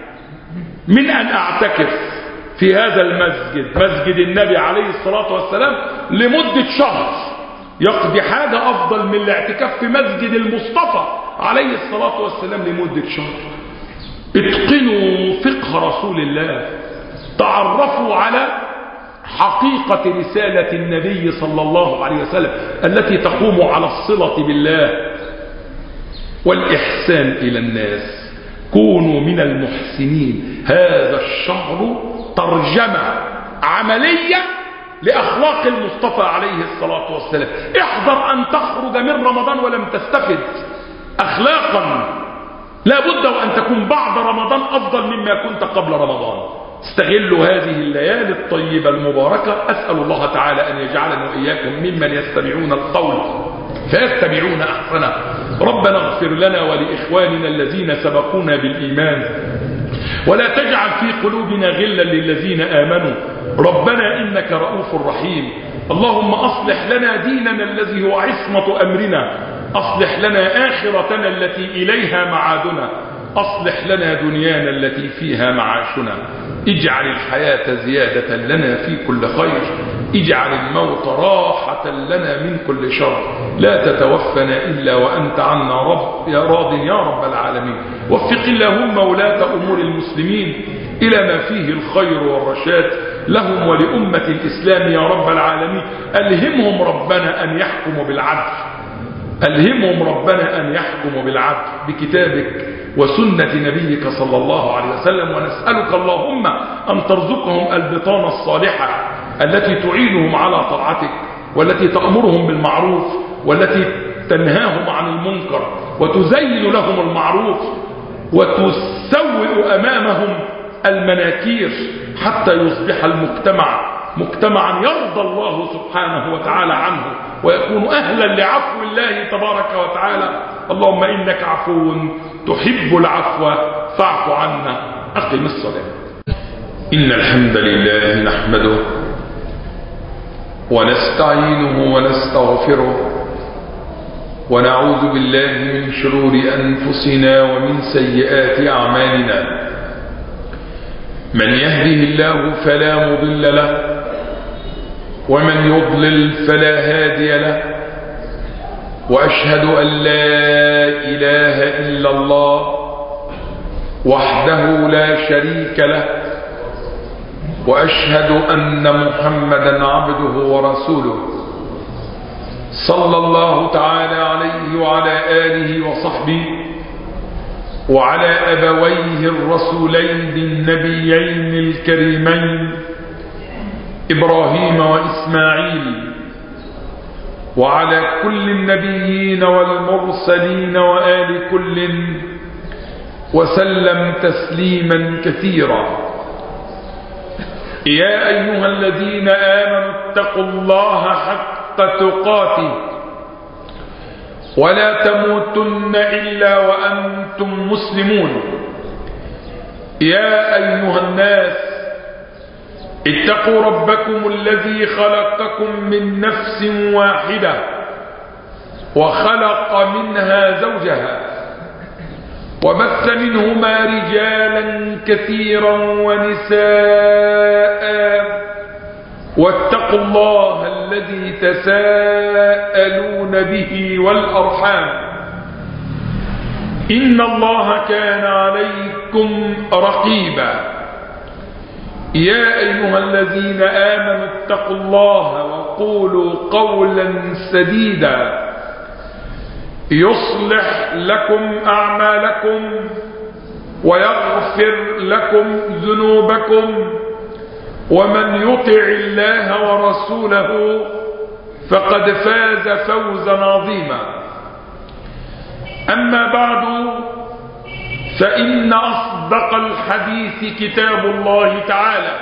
من أن أعتكف في هذا المسجد، مسجد النبي عليه الصلاة والسلام، لمدة شهر، يقضي حاجة أفضل من الاعتكاف في مسجد المصطفى عليه الصلاة والسلام لمدة شهر. اتقنوا فقه رسول الله، تعرفوا على حقيقة رسالة النبي صلى الله عليه وسلم التي تقوم على الصلة بالله والإحسان إلى الناس. كونوا من المحسنين. هذا الشهر ترجمة عملية لأخلاق المصطفى عليه الصلاة والسلام. احذر أن تخرج من رمضان ولم تستفد أخلاقا. لا بد وأن تكون بعد رمضان أفضل مما كنت قبل رمضان. استغلوا هذه الليالي الطيبة المباركة. أسأل الله تعالى أن يجعلنا وإياكم ممن يستمعون القول فيتبعون أحسنه. ربنا اغفر لنا ولإخواننا الذين سبقونا بالإيمان، ولا تجعل في قلوبنا غلا للذين آمنوا. ربنا إنك رؤوف رحيم. اللهم أصلح لنا ديننا الذي هو عصمة أمرنا، أصلح لنا آخرتنا التي إليها معادنا، أصلح لنا دنيانا التي فيها معاشنا. اجعل الحياة زيادة لنا في كل خير، اجعل الموت راحة لنا من كل شر. لا تتوفنا إلا وأنت عنا راض يا رب العالمين. وفق اللهم ولاة أمور المسلمين إلى ما فيه الخير والرشاد لهم ولأمة الإسلام يا رب العالمين. ألهمهم ربنا أن يحكموا بالعدل، ألهمهم ربنا أن يحكموا بالعدل بكتابك وسنة نبيك صلى الله عليه وسلم. ونسألك اللهم أن ترزقهم البطانة الصالحة التي تعينهم على طاعتك، والتي تأمرهم بالمعروف، والتي تنهاهم عن المنكر، وتزين لهم المعروف، وتسوئ أمامهم المناكير، حتى يصبح المجتمع مجتمعا يرضى الله سبحانه وتعالى عنه، ويكون أهلا لعفو الله تبارك وتعالى. اللهم إنك عفو تحب العفو فاعف عنا. أقم الصلاة. إن الحمد لله نحمده ونستعينه ونستغفره، ونعوذ بالله من شرور أنفسنا ومن سيئات أعمالنا. من يهده الله فلا مضل له، ومن يضلل فلا هادي له. وأشهد أن لا إله إلا الله وحده لا شريك له، وأشهد أن محمدا عبده ورسوله صلى الله تعالى عليه وعلى آله وصحبه وعلى أبويه الرسولين النبيين الكريمين إبراهيم وإسماعيل، وعلى كل النبيين والمرسلين وآل كل، وسلم تسليما كثيرا. يا أيها الذين آمنوا اتقوا الله حق تقاته ولا تموتن إلا وأنتم مسلمون. يا أيها الناس اتقوا ربكم الذي خلقكم من نفس واحدة وخلق منها زوجها وبث منهما رجالا كثيرا ونساء، واتقوا الله الذي تساءلون به والأرحام، إن الله كان عليكم رقيبا. يا أيها الذين آمنوا اتقوا الله وقولوا قولا سديدا يصلح لكم أعمالكم ويغفر لكم ذنوبكم، ومن يطع الله ورسوله فقد فاز فوزا عظيما. أما بعد، فإن أصدق الحديث كتاب الله تعالى،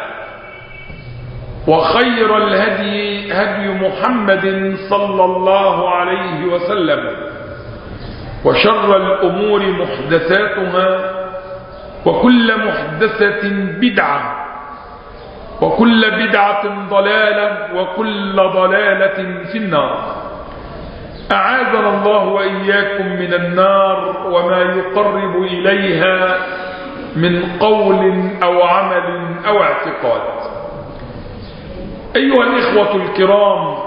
وخير الهدي هدي محمد صلى الله عليه وسلم، وشر الأمور محدثاتها، وكل محدثة بدعة، وكل بدعة ضلالة، وكل ضلالة في النار. أعاذنا الله وإياكم من النار وما يقرب إليها من قول أو عمل أو اعتقاد. أيها الإخوة الكرام،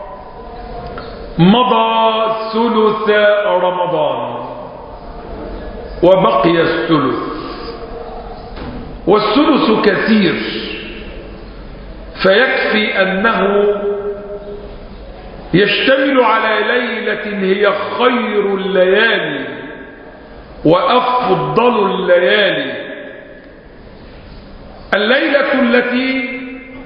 مضى ثلث رمضان وبقي الثلث، والثلث كثير، فيكفي أنه يشتمل على ليلة هي خير الليالي وأفضل الليالي، الليلة التي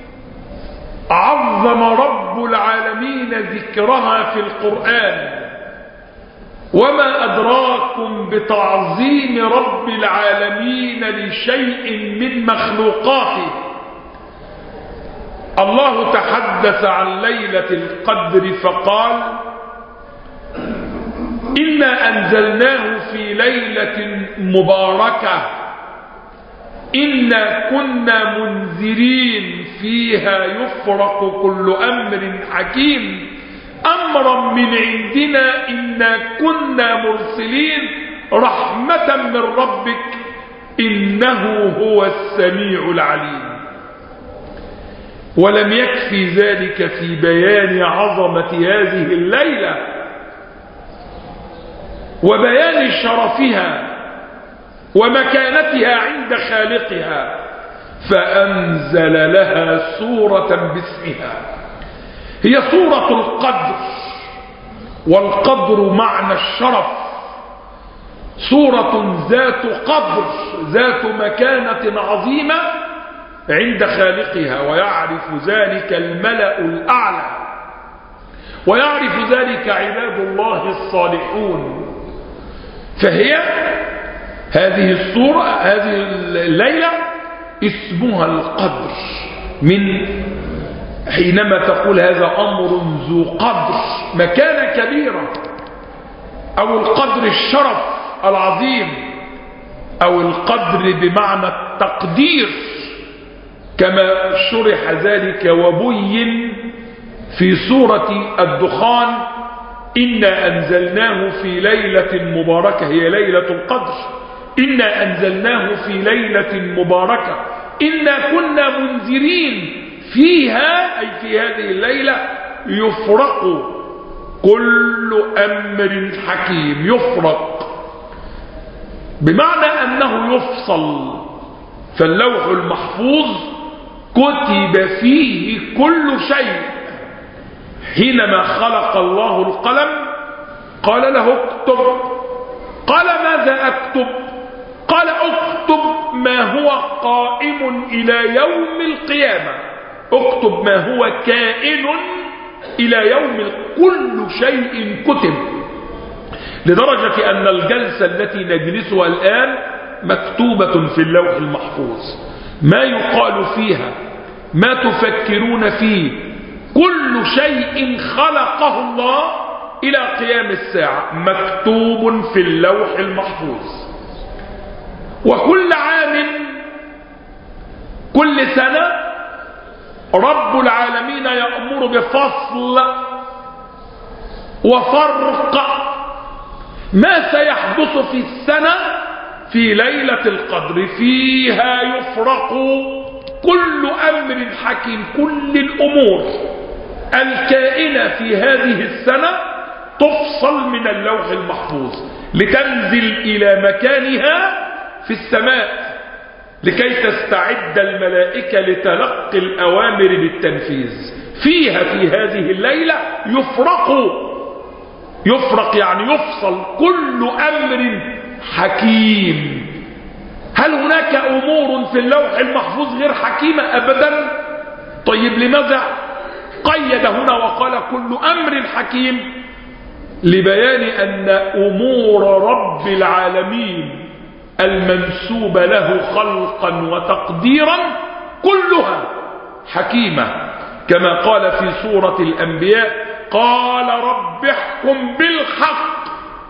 عظم رب العالمين ذكرها في القرآن. وما أدراكم بتعظيم رب العالمين لشيء من مخلوقاته؟ الله تحدث عن ليلة القدر فقال: إنا أنزلناه في ليلة مباركة إنا كنا منذرين فيها يفرق كل أمر حكيم أمرا من عندنا إنا كنا مرسلين رحمة من ربك إنه هو السميع العليم. ولم يكفي ذلك في بيان عظمة هذه الليلة وبيان شرفها ومكانتها عند خالقها، فأنزل لها سورة باسمها، هي سورة القدر، والقدر معنى الشرف، سورة ذات قدر، ذات مكانة عظيمة عند خالقها، ويعرف ذلك الملأ الأعلى، ويعرف ذلك عباد الله الصالحون. فهي هذه السورة، هذه الليلة اسمها القدر، من حينما تقول هذا أمر ذو قدر، مكانة كبيرة، أو القدر الشرف العظيم، أو القدر بمعنى التقدير، كما شرح ذلك وبين في سورة الدخان: إنا أنزلناه في ليلة مباركة، هي ليلة القدر، إنا أنزلناه في ليلة مباركة إنا كنا منذرين فيها، أي في هذه الليلة يفرق كل أمر حكيم. يفرق بمعنى أنه يفصل، فاللوح المحفوظ كتب فيه كل شيء. حينما خلق الله القلم قال له اكتب، قال ماذا أكتب؟ قال اكتب ما هو قائم إلى يوم القيامة، اكتب ما هو كائن إلى يوم، كل شيء كتب، لدرجة أن الجلسة التي نجلسها الآن مكتوبة في اللوح المحفوظ، ما يقال فيها، ما تفكرون فيه، كل شيء خلقه الله إلى قيام الساعة مكتوب في اللوح المحفوظ. وكل عام، كل سنة، رب العالمين يأمر بفصل وفرق ما سيحدث في السنة في ليلة القدر، فيها يفرق كل أمر حكيم، كل الأمور الكائنة في هذه السنة تفصل من اللوح المحفوظ لتنزل إلى مكانها في السماء، لكي تستعد الملائكة لتلقي الأوامر بالتنفيذ. فيها في هذه الليلة يفرق يفرق يعني يفصل كل أمر حكيم. هل هناك أمور في اللوح المحفوظ غير حكيمة؟ أبدا. طيب لماذا قيد هنا وقال كل أمر حكيم؟ لبيان أن أمور رب العالمين المنسوبة له خلقا وتقديرا كلها حكيمة، كما قال في سورة الأنبياء: قال رب احكم بالحق.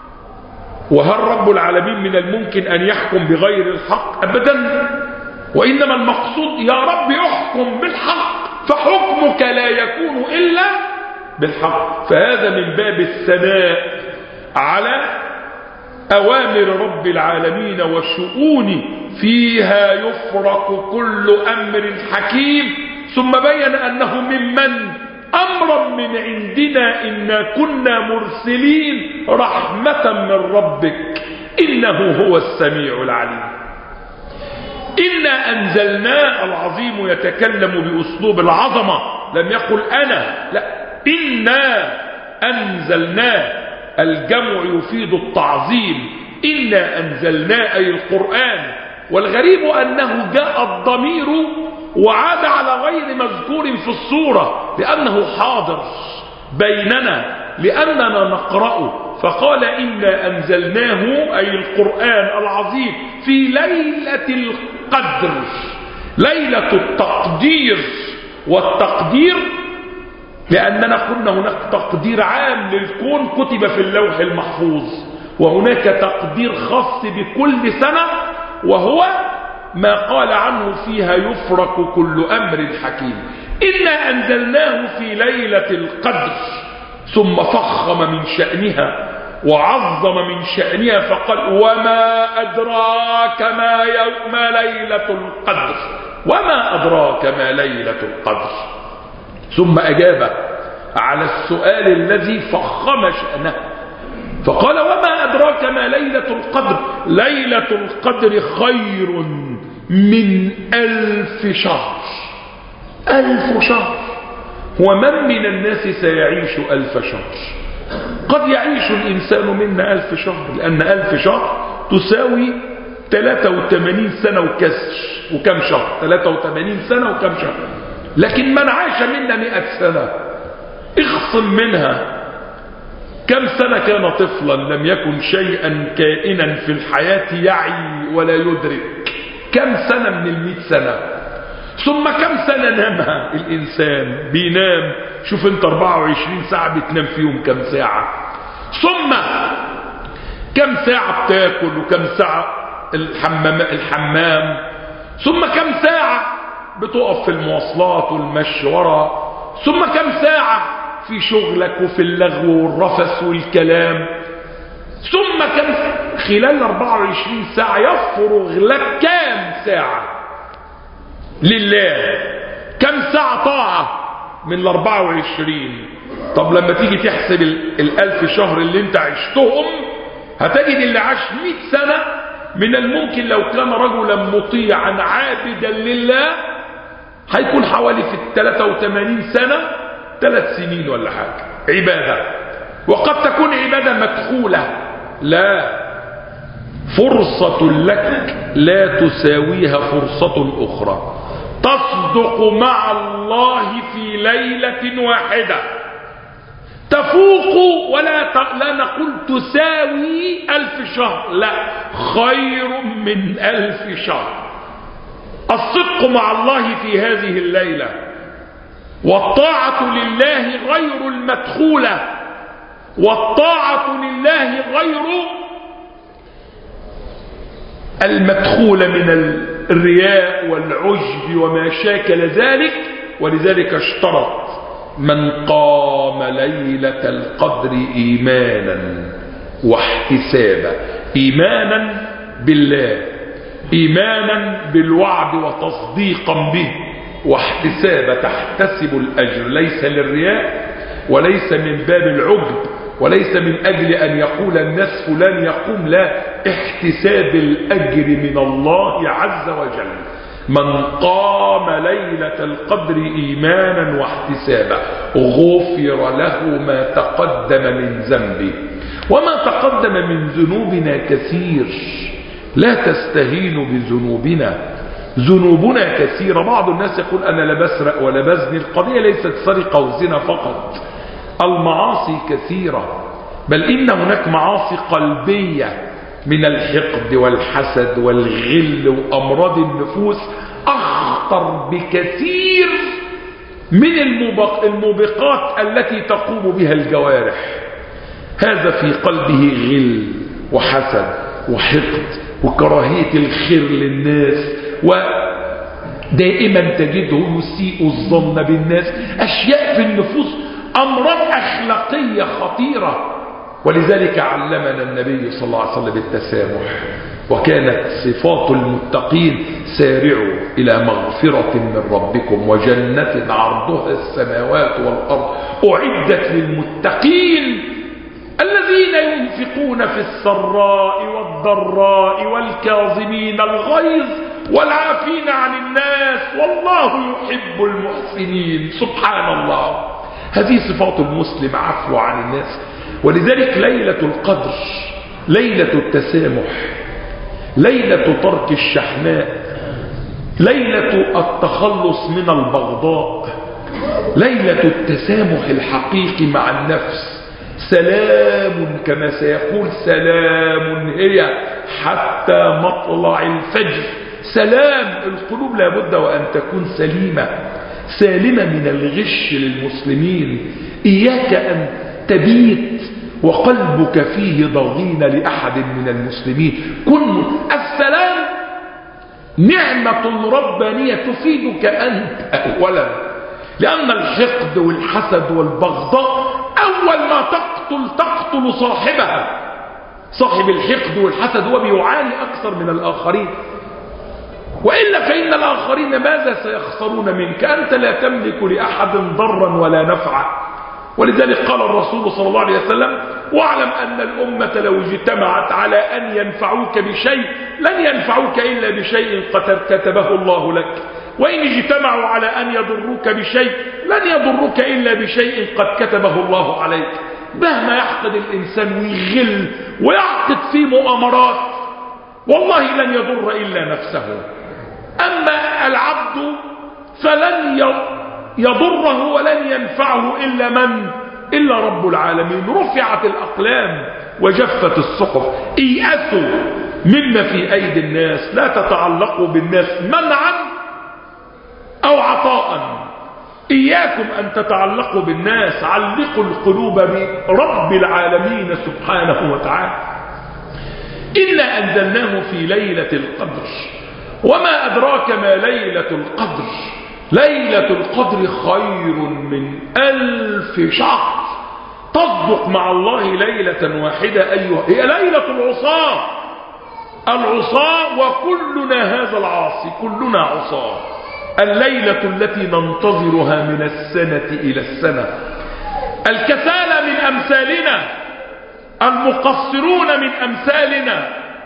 وهل رب العالمين من الممكن أن يحكم بغير الحق؟ أبدا. وإنما المقصود يا رب احكم بالحق، فحكمك لا يكون إلا بالحق. فهذا من باب الثناء على أوامر رب العالمين وشؤون فيها يفرق كل أمر حكيم. ثم بين أنه ممن أمرا من عندنا إنا كنا مرسلين رحمة من ربك إنه هو السميع العليم. إنا أنزلنا العظيم يتكلم بأسلوب العظمة، لم يقل أنا، لا، إنا أنزلنا، الجمع يفيد التعظيم. إنا أنزلنا أي القرآن. والغريب أنه جاء الضمير وعاد على غير مذكور في الصورة، لأنه حاضر بيننا لأننا نقرأه، فقال إنا أنزلناه أي القرآن العظيم في ليلة القدر، ليلة التقدير. والتقدير لأننا قلنا هناك تقدير عام للكون كتب في اللوح المحفوظ، وهناك تقدير خاص بكل سنة وهو ما قال عنه فيها يفرق كل أمر حكيم. إنا أنزلناه في ليلة القدر، ثم فخم من شأنها وعظم من شأنها فقال وما أدراك ما ليلة القدر، وما أدراك ما ليلة القدر. ثم أجاب على السؤال الذي فخم شأنه فقال وما أدراك ما ليلة القدر، ليلة القدر خير من 1000 شهر. 1000 شهر. ومن من الناس سيعيش 1000 شهر؟ قد يعيش الإنسان منا 1000 شهر، لأن 1000 شهر تساوي 83 سنة وكم شهر، 83 سنة وكم شهر. لكن من عاش منا 100 سنة اخصم منها كم سنة كان طفلا لم يكن شيئا كائنا في الحياة يعي ولا يدرك، كم سنة من 100 سنة. ثم كم سنة نامها الإنسان، بينام، شوف انت 24 ساعة بتنام فيهم كم ساعة، ثم كم ساعة بتاكل وكم ساعة الحمام، ثم كم ساعة بتقف في المواصلات والمشي ورا، ثم كم ساعة في شغلك وفي اللغو والرفث والكلام، ثم كم خلال 24 ساعة يفرغ لك كم ساعة لله، كم ساعة طاعة من 24. طب لما تيجي تحسب 1000 شهر اللي انت عشتهم هتجد اللي عاش 100 سنة من الممكن لو كان رجلا مطيعا عابدا لله هيكون حوالي في 83 سنة 3 سنين ولا حاجة عبادة. وقد تكون عبادة مدخولة، لا، فرصة لك لا تساويها فرصة أخرى. تصدق مع الله في ليلة واحدة تفوق لا نقول تساوي 1000 شهر، لا، خير من 1000 شهر. الصدق مع الله في هذه الليلة والطاعة لله غير المدخولة، والطاعة لله غير المدخولة من الرياء والعجب وما شاكل ذلك. ولذلك اشترط من قام ليلة القدر إيمانا واحتسابا، إيمانا بالله، إيمانا بالوعد وتصديقا به، واحتسابا تحتسب الأجر ليس للرياء وليس من باب العجب وليس من أجل أن يقول الناس فلان يقوم، لا، احتساب الأجر من الله عز وجل. من قام ليلة القدر إيمانا واحتسابا غفر له ما تقدم من ذنبه. وما تقدم من ذنوبنا كثير، لا تستهينوا بذنوبنا، ذنوبنا كثيرة. بعض الناس يقول أنا لا بسرق ولا بزني. القضية ليست سرقة وزنا فقط، المعاصي كثيرة، بل إن هناك معاصي قلبية من الحقد والحسد والغل وأمراض النفوس أخطر بكثير من الموبقات التي تقوم بها الجوارح. هذا في قلبه غل وحسد وحقد وكراهية الخير للناس، ودائما تجده يسيء الظن بالناس. أشياء في النفوس، أمراض أخلاقية خطيرة. ولذلك علمنا النبي صلى الله عليه وسلم بالتسامح، وكانت صفات المتقين: سارعوا إلى مغفرة من ربكم وجنة عرضها السماوات والأرض أعدت للمتقين الذين ينفقون في السراء والضراء والكاظمين الغيظ والعافين عن الناس والله يحب المحسنين. سبحان الله، هذه صفات المسلم، عفو عن الناس. ولذلك ليلة القدر ليلة التسامح، ليلة ترك الشحناء، ليلة التخلص من البغضاء، ليلة التسامح الحقيقي مع النفس. سلام، كما سيقول: سلام هي حتى مطلع الفجر. سلام، القلوب لابد وأن تكون سليمة، سالمة من الغش للمسلمين. إياك أن تبيت وقلبك فيه ضغين لأحد من المسلمين. كن السلام نعمة ربانية تفيدك أنت أولا، لأن الحقد والحسد والبغضاء أول ما تقتل صاحبها. صاحب الحقد والحسد هو بيعاني أكثر من الآخرين، وإلا فإن الآخرين ماذا سيخسرون منك؟ أنت لا تملك لأحد ضرا ولا نفعا. ولذلك قال الرسول صلى الله عليه وسلم: واعلم أن الأمة لو اجتمعت على أن ينفعوك بشيء لن ينفعوك إلا بشيء قد كتبه الله لك، وإن اجتمعوا على أن يضروك بشيء لن يضروك إلا بشيء قد كتبه الله عليك. مهما يحقد الإنسان ويغل ويعقد في مؤامرات، والله لن يضر إلا نفسه. أما العبد فلن يضره ولن ينفعه إلا رب العالمين. رفعت الأقلام وجفت الصحف. إيأسوا مما في أيدي الناس، لا تتعلقوا بالناس منعا أو عطاء. إياكم أن تتعلقوا بالناس، علقوا القلوب برب العالمين سبحانه وتعالى. إنا أنزلناه في ليلة القدر، وما أدراك ما ليلة القدر. ليلة القدر خير من 1000 شهر. تصدق مع الله ليلة واحدة أيها، هي ليلة العصاة. العصاة وكلنا هذا العاصي، كلنا عصاة. الليلة التي ننتظرها من السنة إلى السنة. الكسالى من أمثالنا، المقصرون من أمثالنا،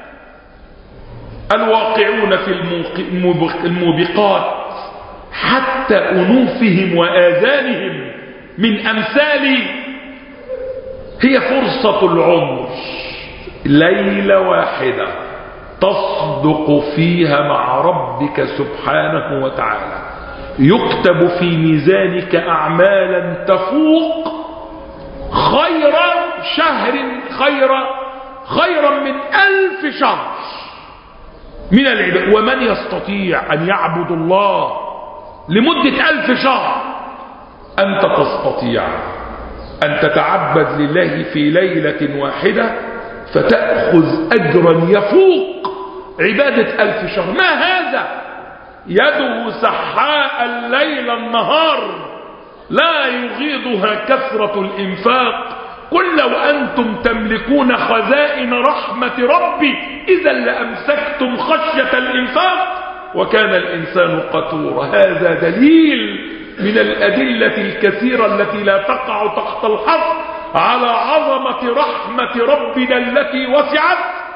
الواقعون في الموبقات حتى أنوفهم وآذانهم من أمثال. هي فرصة العمر، ليلة واحدة تصدق فيها مع ربك سبحانه وتعالى. يكتب في ميزانك أعمالا تفوق خير شهر، خيرا من 1000 شهر من العباد. ومن يستطيع أن يعبد الله لمدة 1000 شهر؟ أنت تستطيع أن تتعبد لله في ليلة واحدة فتأخذ أجرا يفوق عبادة 1000 شهر. ما هذا؟ يده سحاء الليل النهار، لا يغيضها كثرة الإنفاق. قل لو أنتم تملكون خزائن رحمة ربي إذا لأمسكتم خشية الإنفاق وكان الإنسان قتورا. هذا دليل من الأدلة الكثيرة التي لا تقع تحت الحصر على عظمة رحمة ربنا التي وسعت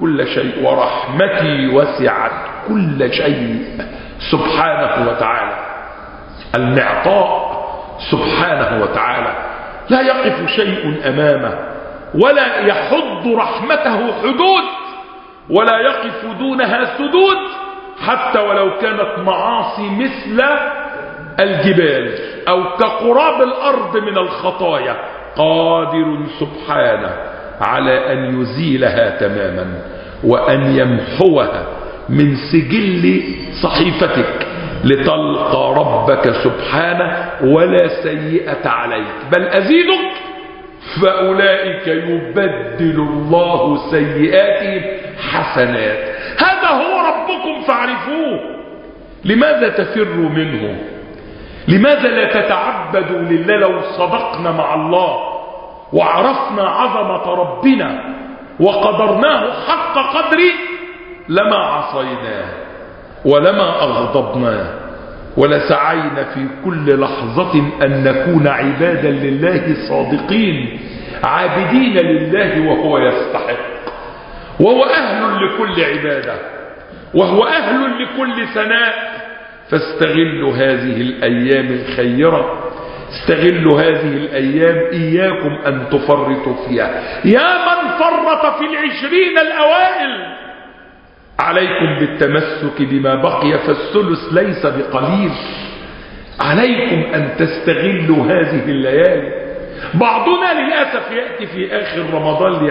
كل شيء ورحمتي وسعت كل شيء سبحانه وتعالى. المعطاء سبحانه وتعالى لا يقف شيء أمامه، ولا يحض رحمته حدود، ولا يقف دونها سدود، حتى ولو كانت معاصي مثل الجبال أو كقراب الأرض من الخطايا، قادر سبحانه على أن يزيلها تماما وأن يمحوها من سجل صحيفتك لتلقى ربك سبحانه ولا سيئة عليك، بل أزيدك. فأولئك يبدل الله سيئاتهم حسنات. هذا هو ربكم فاعرفوه. لماذا تفروا منه؟ لماذا لا تتعبدوا لله؟ لو صدقنا مع الله وعرفنا عظمة ربنا وقدرناه حق قدره لما عصيناه ولما أغضبناه، ولسعينا في كل لحظة أن نكون عبادا لله صادقين عابدين لله وهو يستحق، وهو أهل لكل عبادة، وهو أهل لكل ثناء. فاستغلوا هذه الأيام الخيرة، استغلوا هذه الأيام، إياكم أن تفرطوا فيها. يا من فرط في 20 الأوائل، عليكم بالتمسك بما بقي، فالثلث ليس بقليل. عليكم أن تستغلوا هذه الليالي. بعضنا للأسف يأتي في آخر رمضان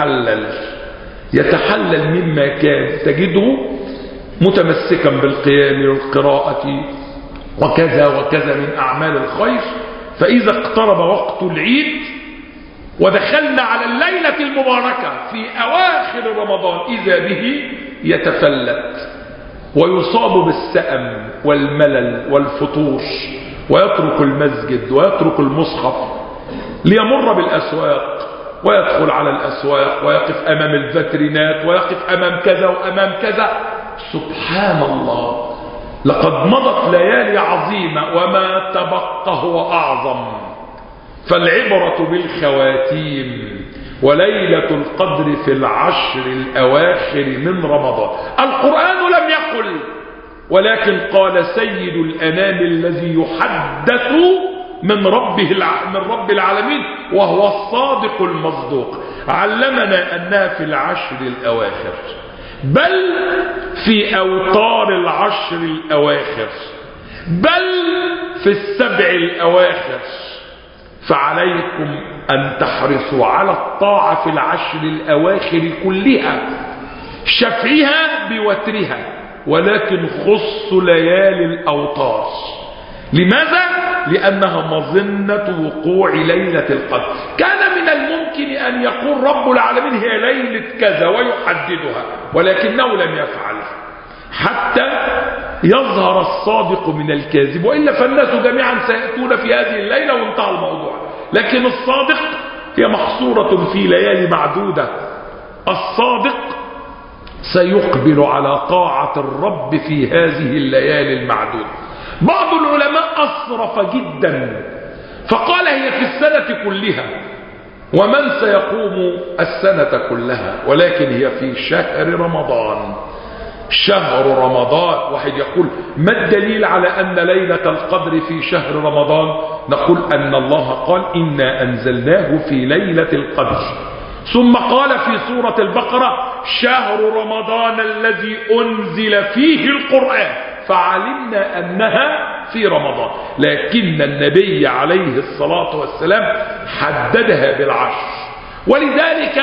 يتحلل مما كان، تجده متمسكا بالقيام والقراءة وكذا وكذا من أعمال الخير، فإذا اقترب وقت العيد ودخلنا على الليلة المباركة في أواخر رمضان إذا به يتفلت ويصاب بالسأم والملل والفتور، ويترك المسجد ويترك المصحف ليمر بالأسواق، ويدخل على الأسواق ويقف أمام الفاترينات ويقف أمام كذا وأمام كذا. سبحان الله، لقد مضت ليالي عظيمة وما تبقى هو أعظم. فالعبرة بالخواتيم، وليلة القدر في 10 الأواخر من رمضان. القرآن لم يقل، ولكن قال سيد الأنام الذي يحدث من رب العالمين وهو الصادق المصدوق، علمنا أنها في 10 الأواخر، بل في أوتار 10 الأواخر، بل في 7 الأواخر. فعليكم أن تحرصوا على الطاعة في 10 الأواخر كلها، شفعها بوترها، ولكن خص ليالي الأوتار. لماذا؟ لأنها مظنة وقوع ليلة القدر. كان من الممكن أن يقول رب العالمين هي ليلة كذا ويحددها، ولكنه لم يفعل حتى يظهر الصادق من الكاذب، وإلا فالناس جميعا سيأتون في هذه الليلة وانتهى الموضوع. لكن الصادق هي محصورة في ليالي معدودة. الصادق سيقبل على طاعة الرب في هذه الليالي المعدودة. بعض العلماء أصرف جدا فقال هي في السنة كلها، ومن سيقوم السنة كلها؟ ولكن هي في شهر رمضان. شهر رمضان. واحد يقول ما الدليل على أن ليلة القدر في شهر رمضان؟ نقول أن الله قال إنا أنزلناه في ليلة القدر، ثم قال في سورة البقرة شهر رمضان الذي أنزل فيه القرآن، فعلمنا أنها في رمضان. لكن النبي عليه الصلاة والسلام حددها بالعشر، ولذلك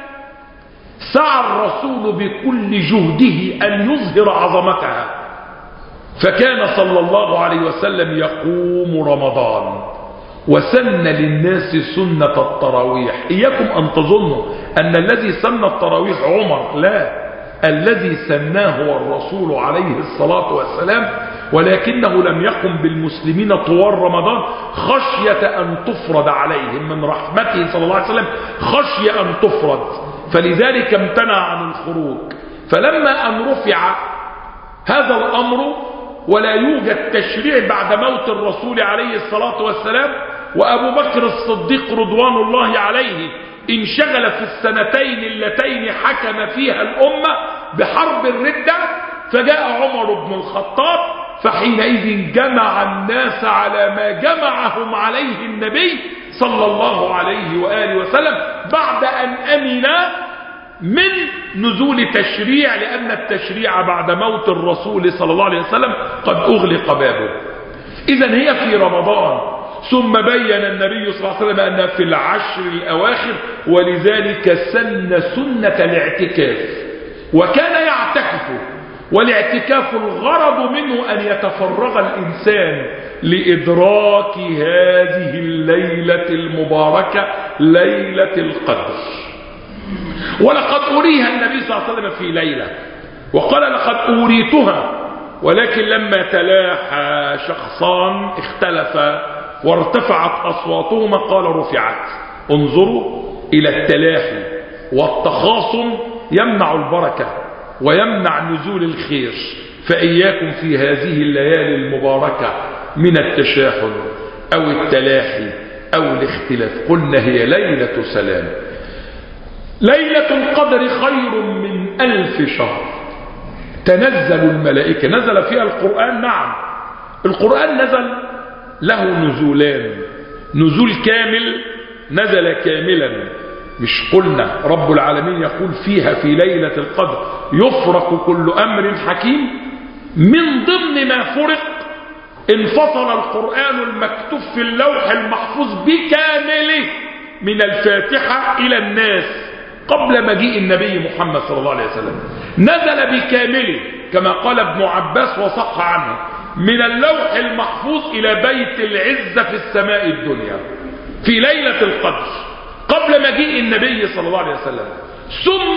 سعى الرسول بكل جهده أن يظهر عظمتها، فكان صلى الله عليه وسلم يقوم رمضان وسن للناس سنة التراويح. إياكم أن تظنوا أن الذي سن التراويح عمر، لا، الذي سناه هو الرسول عليه الصلاة والسلام، ولكنه لم يقم بالمسلمين طوال رمضان خشية أن تفرض عليهم، من رحمته صلى الله عليه وسلم خشية أن تفرض، فلذلك امتنع عن الخروج. فلما أن رفع هذا الأمر ولا يوجد تشريع بعد موت الرسول عليه الصلاة والسلام، وأبو بكر الصديق رضوان الله عليه انشغل في السنتين اللتين حكم فيها الأمة بحرب الردة، فجاء عمر بن الخطاب فحينئذ جمع الناس على ما جمعهم عليه النبي صلى الله عليه وآله وسلم بعد أن أمن من نزول تشريع، لأن التشريع بعد موت الرسول صلى الله عليه وسلم قد أغلق بابه. إذن هي في رمضان، ثم بين النبي صلى الله عليه وسلم أنها في العشر الأواخر، ولذلك سن سنة الاعتكاف، وكان يعتكف، والاعتكاف الغرض منه أن يتفرغ الإنسان لإدراك هذه الليلة المباركة ليلة القدر. ولقد أريها النبي صلى الله عليه وسلم في ليلة، وقال لقد أوريتها، ولكن لما تلاحى شخصان اختلفا وارتفعت أصواتهما قال رفعت. انظروا إلى التلاحي والتخاصم يمنع البركة ويمنع نزول الخير، فإياكم في هذه الليالي المباركة من التشاحن أو التلاحي أو الاختلاف. قلنا هي ليلة سلام. ليلة القدر خير من 1000 شهر. تنزل الملائكة، نزل فيها القرآن. نعم، القرآن نزل له نزولان، نزول كامل نزل كاملا. مش قلنا رب العالمين يقول فيها في ليلة القدر يفرق كل أمر حكيم؟ من ضمن ما فرق انفصل القرآن المكتوب في اللوح المحفوظ بكامله من الفاتحة إلى الناس قبل مجيء النبي محمد صلى الله عليه وسلم. نزل بكامله كما قال ابن عباس وصح عنه من اللوح المحفوظ إلى بيت العزة في السماء الدنيا في ليلة القدر قبل مجيء النبي صلى الله عليه وسلم. ثم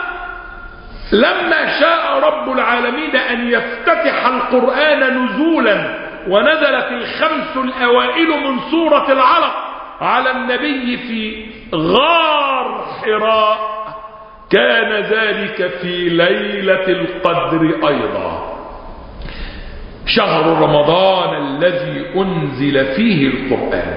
لما شاء رب العالمين أن يفتتح القرآن نزولا ونزلت ال5 الأوائل من سورة العلق على النبي في غار حراء، كان ذلك في ليلة القدر أيضا. شهر رمضان الذي أنزل فيه القرآن.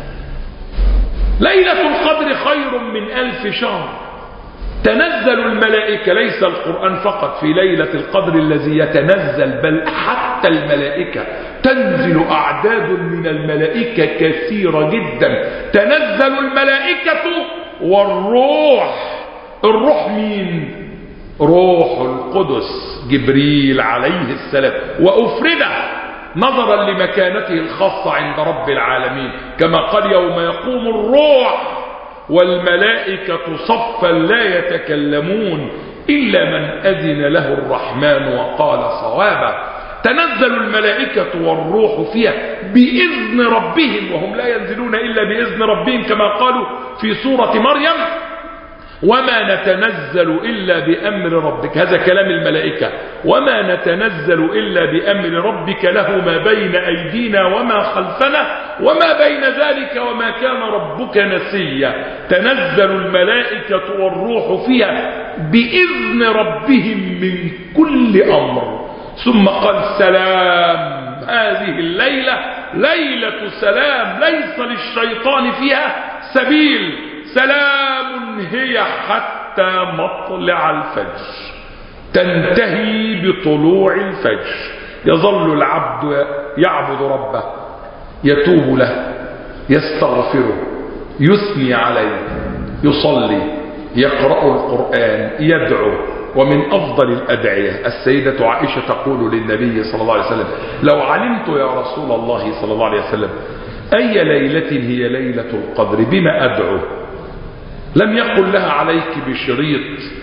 ليلة القدر خير من 1000 شهر. تنزل الملائكة، ليس القرآن فقط في ليلة القدر الذي يتنزل، بل حتى الملائكة تنزل. أعداد من الملائكة كثيرة جدا. تنزل الملائكة والروح. الروح مين؟ روح القدس جبريل عليه السلام، وأفرده نظرا لمكانته الخاصة عند رب العالمين، كما قال يوم يقوم الروح والملائكة صفا لا يتكلمون إلا من أذن له الرحمن وقال صوابا. تنزل الملائكة والروح فيها بإذن ربهم، وهم لا ينزلون إلا بإذن ربهم كما قالوا في سورة مريم وما نتنزل إلا بأمر ربك. هذا كلام الملائكة. وما نتنزل إلا بأمر ربك له ما بين أيدينا وما خلفنا وما بين ذلك وما كان ربك نسيا. تنزل الملائكة والروح فيها بإذن ربهم من كل أمر. ثم قال سلام. هذه الليلة ليلة سلام، ليس للشيطان فيها سبيل. سلام هي حتى مطلع الفجر، تنتهي بطلوع الفجر. يظل العبد يعبد ربه، يتوب له، يستغفره، يثني عليه، يصلي، يقرأ القرآن، يدعو. ومن أفضل الأدعية السيدة عائشة تقول للنبي صلى الله عليه وسلم لو علمت يا رسول الله صلى الله عليه وسلم أي ليلة هي ليلة القدر بما أدعو، لم يقل لها عليك بشريط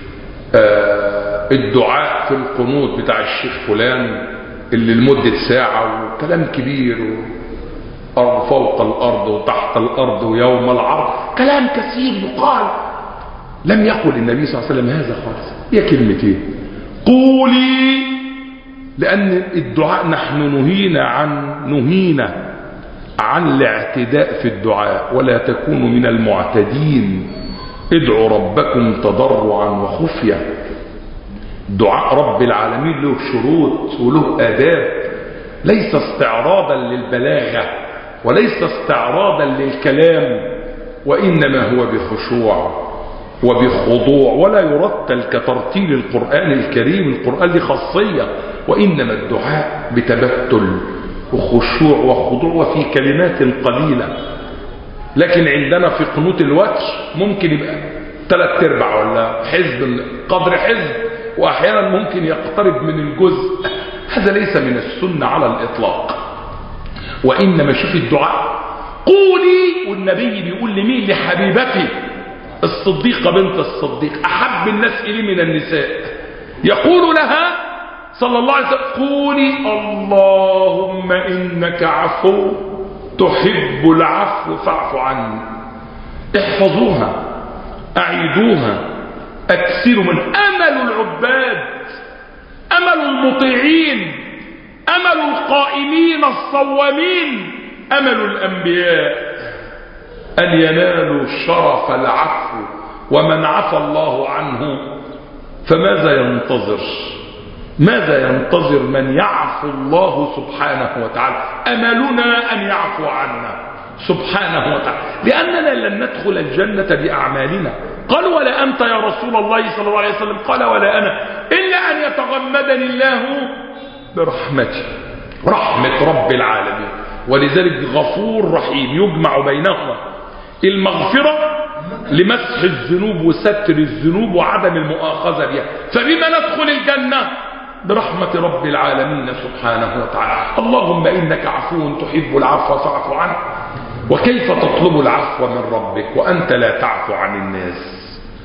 الدعاء في القنوت بتاع الشيخ فلان اللي لمدة ساعة وكلام كبير فوق الأرض وتحت الأرض ويوم العرض، كلام كثير يقال. لم يقل النبي صلى الله عليه وسلم هذا خالص. هي كلمتين قولي، لأن الدعاء نحن نهينا عن الاعتداء في الدعاء، ولا تكونوا من المعتدين. ادعوا ربكم تضرعا وخفية. دعاء رب العالمين له شروط وله آداب، ليس استعراضا للبلاغة وليس استعراضا للكلام. وإنما هو بخشوع وبخضوع، ولا يرتل كترتيل القرآن الكريم. القرآن له خاصية، وإنما الدعاء بتبتل وخشوع وخضوع وفي كلمات قليلة. لكن عندنا في قنوت الوتر ممكن يبقى 3/4 ولا حزب قدر حزب، وأحيانا ممكن يقترب من الجزء. هذا ليس من السنة على الإطلاق. وإنما شوف الدعاء، قولي، والنبي بيقول لمين؟ لحبيبتي الصديقة بنت الصديق، أحب الناس إليه من النساء، يقول لها صلى الله عليه وسلم: قولي اللهم إنك عفو تحب العفو فاعف عني. احفظوها، أعيدوها، أكثروا من أمل العباد، أمل المطيعين، أمل القائمين الصوامين، أمل الأنبياء أن ينالوا شرف العفو. ومن عفى الله عنه فماذا ينتظر؟ ماذا ينتظر من يعفو الله سبحانه وتعالى؟ أملنا أن يعفو عنا سبحانه وتعالى، لأننا لن ندخل الجنة بأعمالنا. قال: ولا أنت يا رسول الله صلى الله عليه وسلم؟ قال: ولا أنا، إلا أن يتغمدني الله برحمته، رحمة رب العالمين. ولذلك غفور رحيم، يجمع بينهما المغفرة لمسح الذنوب وستر الذنوب وعدم المؤاخذة بها. فبما ندخل الجنة؟ برحمة رب العالمين سبحانه وتعالى. اللهم إنك عفو تحب العفو فاعف عنه. وكيف تطلب العفو من ربك وأنت لا تعفو عن الناس؟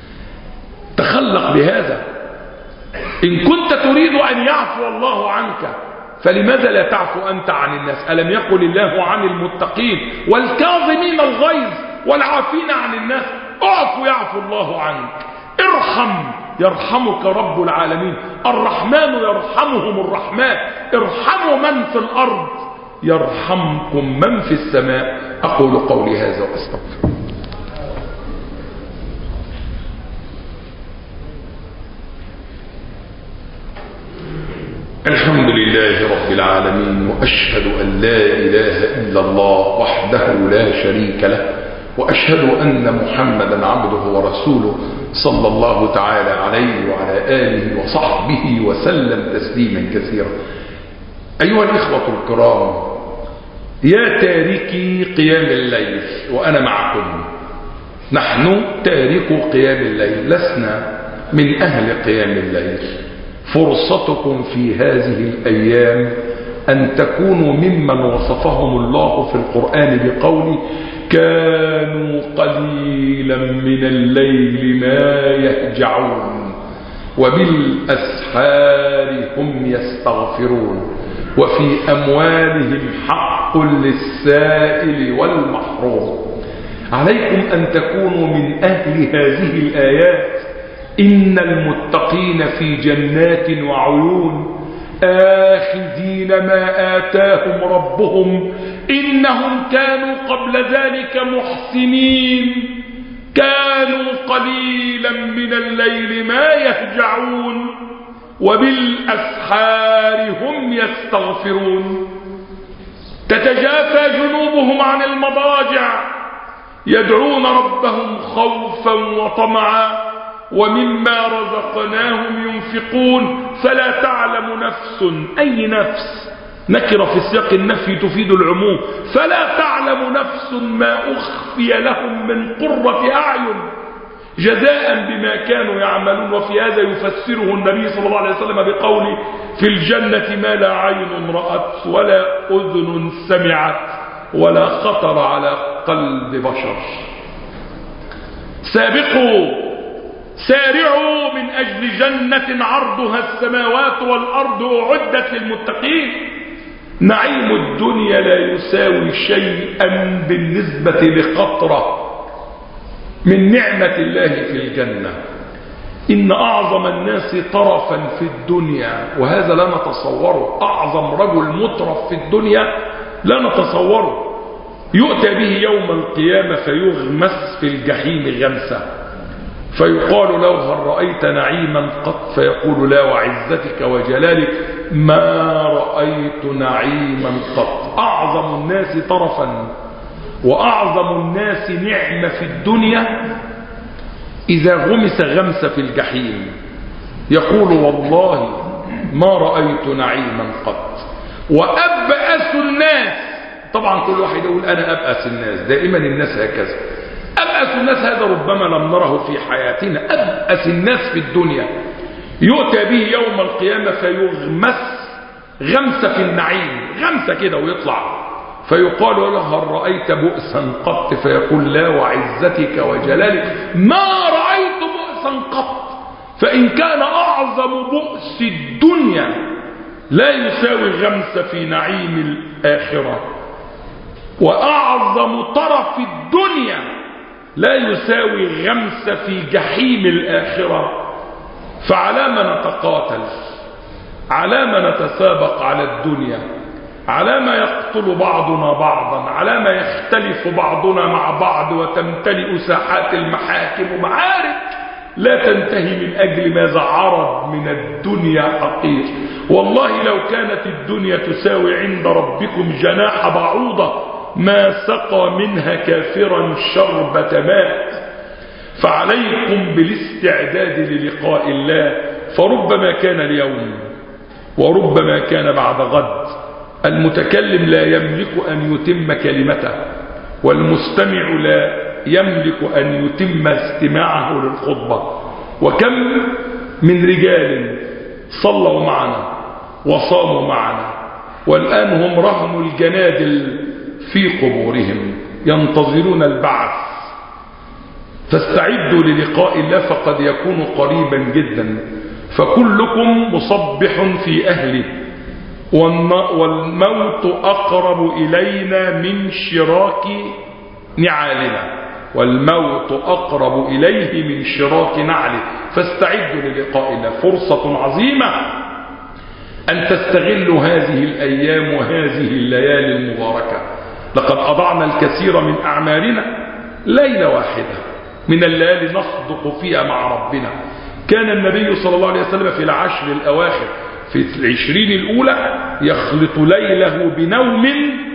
تخلق بهذا. إن كنت تريد أن يعفو الله عنك فلماذا لا تعفو أنت عن الناس؟ ألم يقل الله عن المتقين والكاظمين الغيظ والعافين عن الناس؟ اعفو يعفو الله عنك. ارحم يرحمك رب العالمين. الرحمن يرحمهم الرحمن. ارحموا من في الأرض يرحمكم من في السماء. أقول قولي هذا وأستغفر. الحمد لله رب العالمين، وأشهد أن لا إله إلا الله وحده لا شريك له، وأشهد أن محمدا عبده ورسوله صلى الله تعالى عليه وعلى آله وصحبه وسلم تسليما كثيرا. أيها الإخوة الكرام، يا تاركي قيام الليل، وأنا معكم، نحن تاركو قيام الليل، لسنا من أهل قيام الليل. فرصتكم في هذه الأيام أن تكونوا ممن وصفهم الله في القرآن بقوله: كانوا قليلا من الليل ما يهجعون وبالأسحار هم يستغفرون وفي أموالهم حق للسائل والمحروم. عليكم أن تكونوا من أهل هذه الآيات. إن المتقين في جنات وعيون آخذين ما آتاهم ربهم إنهم كانوا قبل ذلك محسنين. كانوا قليلا من الليل ما يهجعون وبالأسحار هم يستغفرون. تتجافى جنوبهم عن المضاجع يدعون ربهم خوفا وطمعا ومما رزقناهم ينفقون. فلا تعلم نفس، أي نفس، نكرة في سياق النفي تفيد العموم، فلا تعلم نفس ما أخفي لهم من قرة أعين جزاء بما كانوا يعملون. وفي هذا يفسره النبي صلى الله عليه وسلم بقوله: في الجنة ما لا عين رأت ولا أذن سمعت ولا خطر على قلب بشر. سابقوا، سارعوا من أجل جنة عرضها السماوات والأرض أعدت للمتقين. نعيم الدنيا لا يساوي شيئا بالنسبة لقطرة من نعمة الله في الجنة. إن أعظم الناس طرفا في الدنيا، وهذا لا نتصوره، أعظم رجل مطرف في الدنيا لا نتصوره، يؤتى به يوم القيامة فيغمس في الجحيم غمسة، فيقال له: هل رأيت نعيما قط؟ فيقول: لا وعزتك وجلالك ما رأيت نعيما قط. أعظم الناس طرفا وأعظم الناس نعمة في الدنيا إذا غمس غمس في الجحيم يقول والله ما رأيت نعيما قط. وأبأس الناس، طبعا كل واحد يقول أنا أبأس الناس، دائما الناس هكذا. أبأس الناس هذا ربما لم نره في حياتنا. أبأس الناس في الدنيا يؤتى به يوم القيامة فيغمس غمسة في النعيم، غمسة كده ويطلع، فيقال له هل رأيت بؤسا قط؟ فيقول لا وعزتك وجلالك ما رأيت بؤسا قط. فإن كان أعظم بؤس الدنيا لا يساوي غمسة في نعيم الآخرة، وأعظم طرف الدنيا لا يساوي غمسة في جحيم الآخرة، فعلى ما نتقاتل؟ على ما نتسابق على الدنيا؟ على ما يقتل بعضنا بعضا؟ على ما يختلف بعضنا مع بعض وتمتلئ ساحات المحاكم معارك لا تنتهي من أجل ماذا؟ عرض من الدنيا حقير. والله لو كانت الدنيا تساوي عند ربكم جناح بعوضة ما سقى منها كافرا شربة ماء. فعليكم بالاستعداد للقاء الله، فربما كان اليوم وربما كان بعد غد. المتكلم لا يملك أن يتم كلمته، والمستمع لا يملك أن يتم استماعه للخطبة. وكم من رجال صلوا معنا وصاموا معنا والآن هم رهن الجنادل في قبورهم ينتظرون البعث. فاستعدوا للقاء الله فقد يكون قريبا جدا. فكلكم مصبح في أهله، والموت أقرب إلينا من شراك نعالنا، والموت أقرب إليه من شراك نعله. فاستعدوا للقاء الله. فرصة عظيمة أن تستغلوا هذه الأيام وهذه الليالي المباركة. لقد أضعنا الكثير من أعمالنا ليلة واحدة من الليالي نصدق فيها مع ربنا. كان النبي صلى الله عليه وسلم في العشر الأواخر في 20 الأولى يخلط ليله بنوم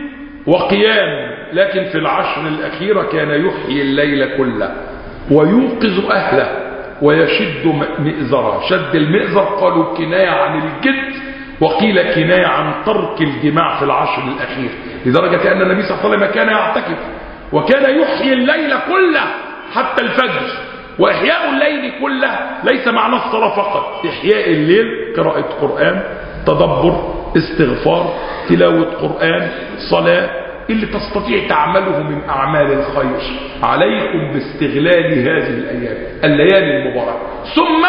وقيام، لكن في العشر الأخيرة كان يحيي الليل كله ويوقظ أهله ويشد مئزرا. شد المئزر قالوا كناية عن الجد، وقيل كناية عن ترك الجماع في العشر الأخير، لدرجة أن النبي صلى الله عليه وسلم كان يعتكف وكان يحيي الليل كله حتى الفجر. وإحياء الليل كله ليس معنى الصلاة فقط. إحياء الليل قراءة قرآن، تدبر، استغفار، تلاوة قرآن، صلاة، اللي تستطيع تعمله من أعمال الخير. عليكم باستغلال هذه الأيام الليالي المباركة. ثم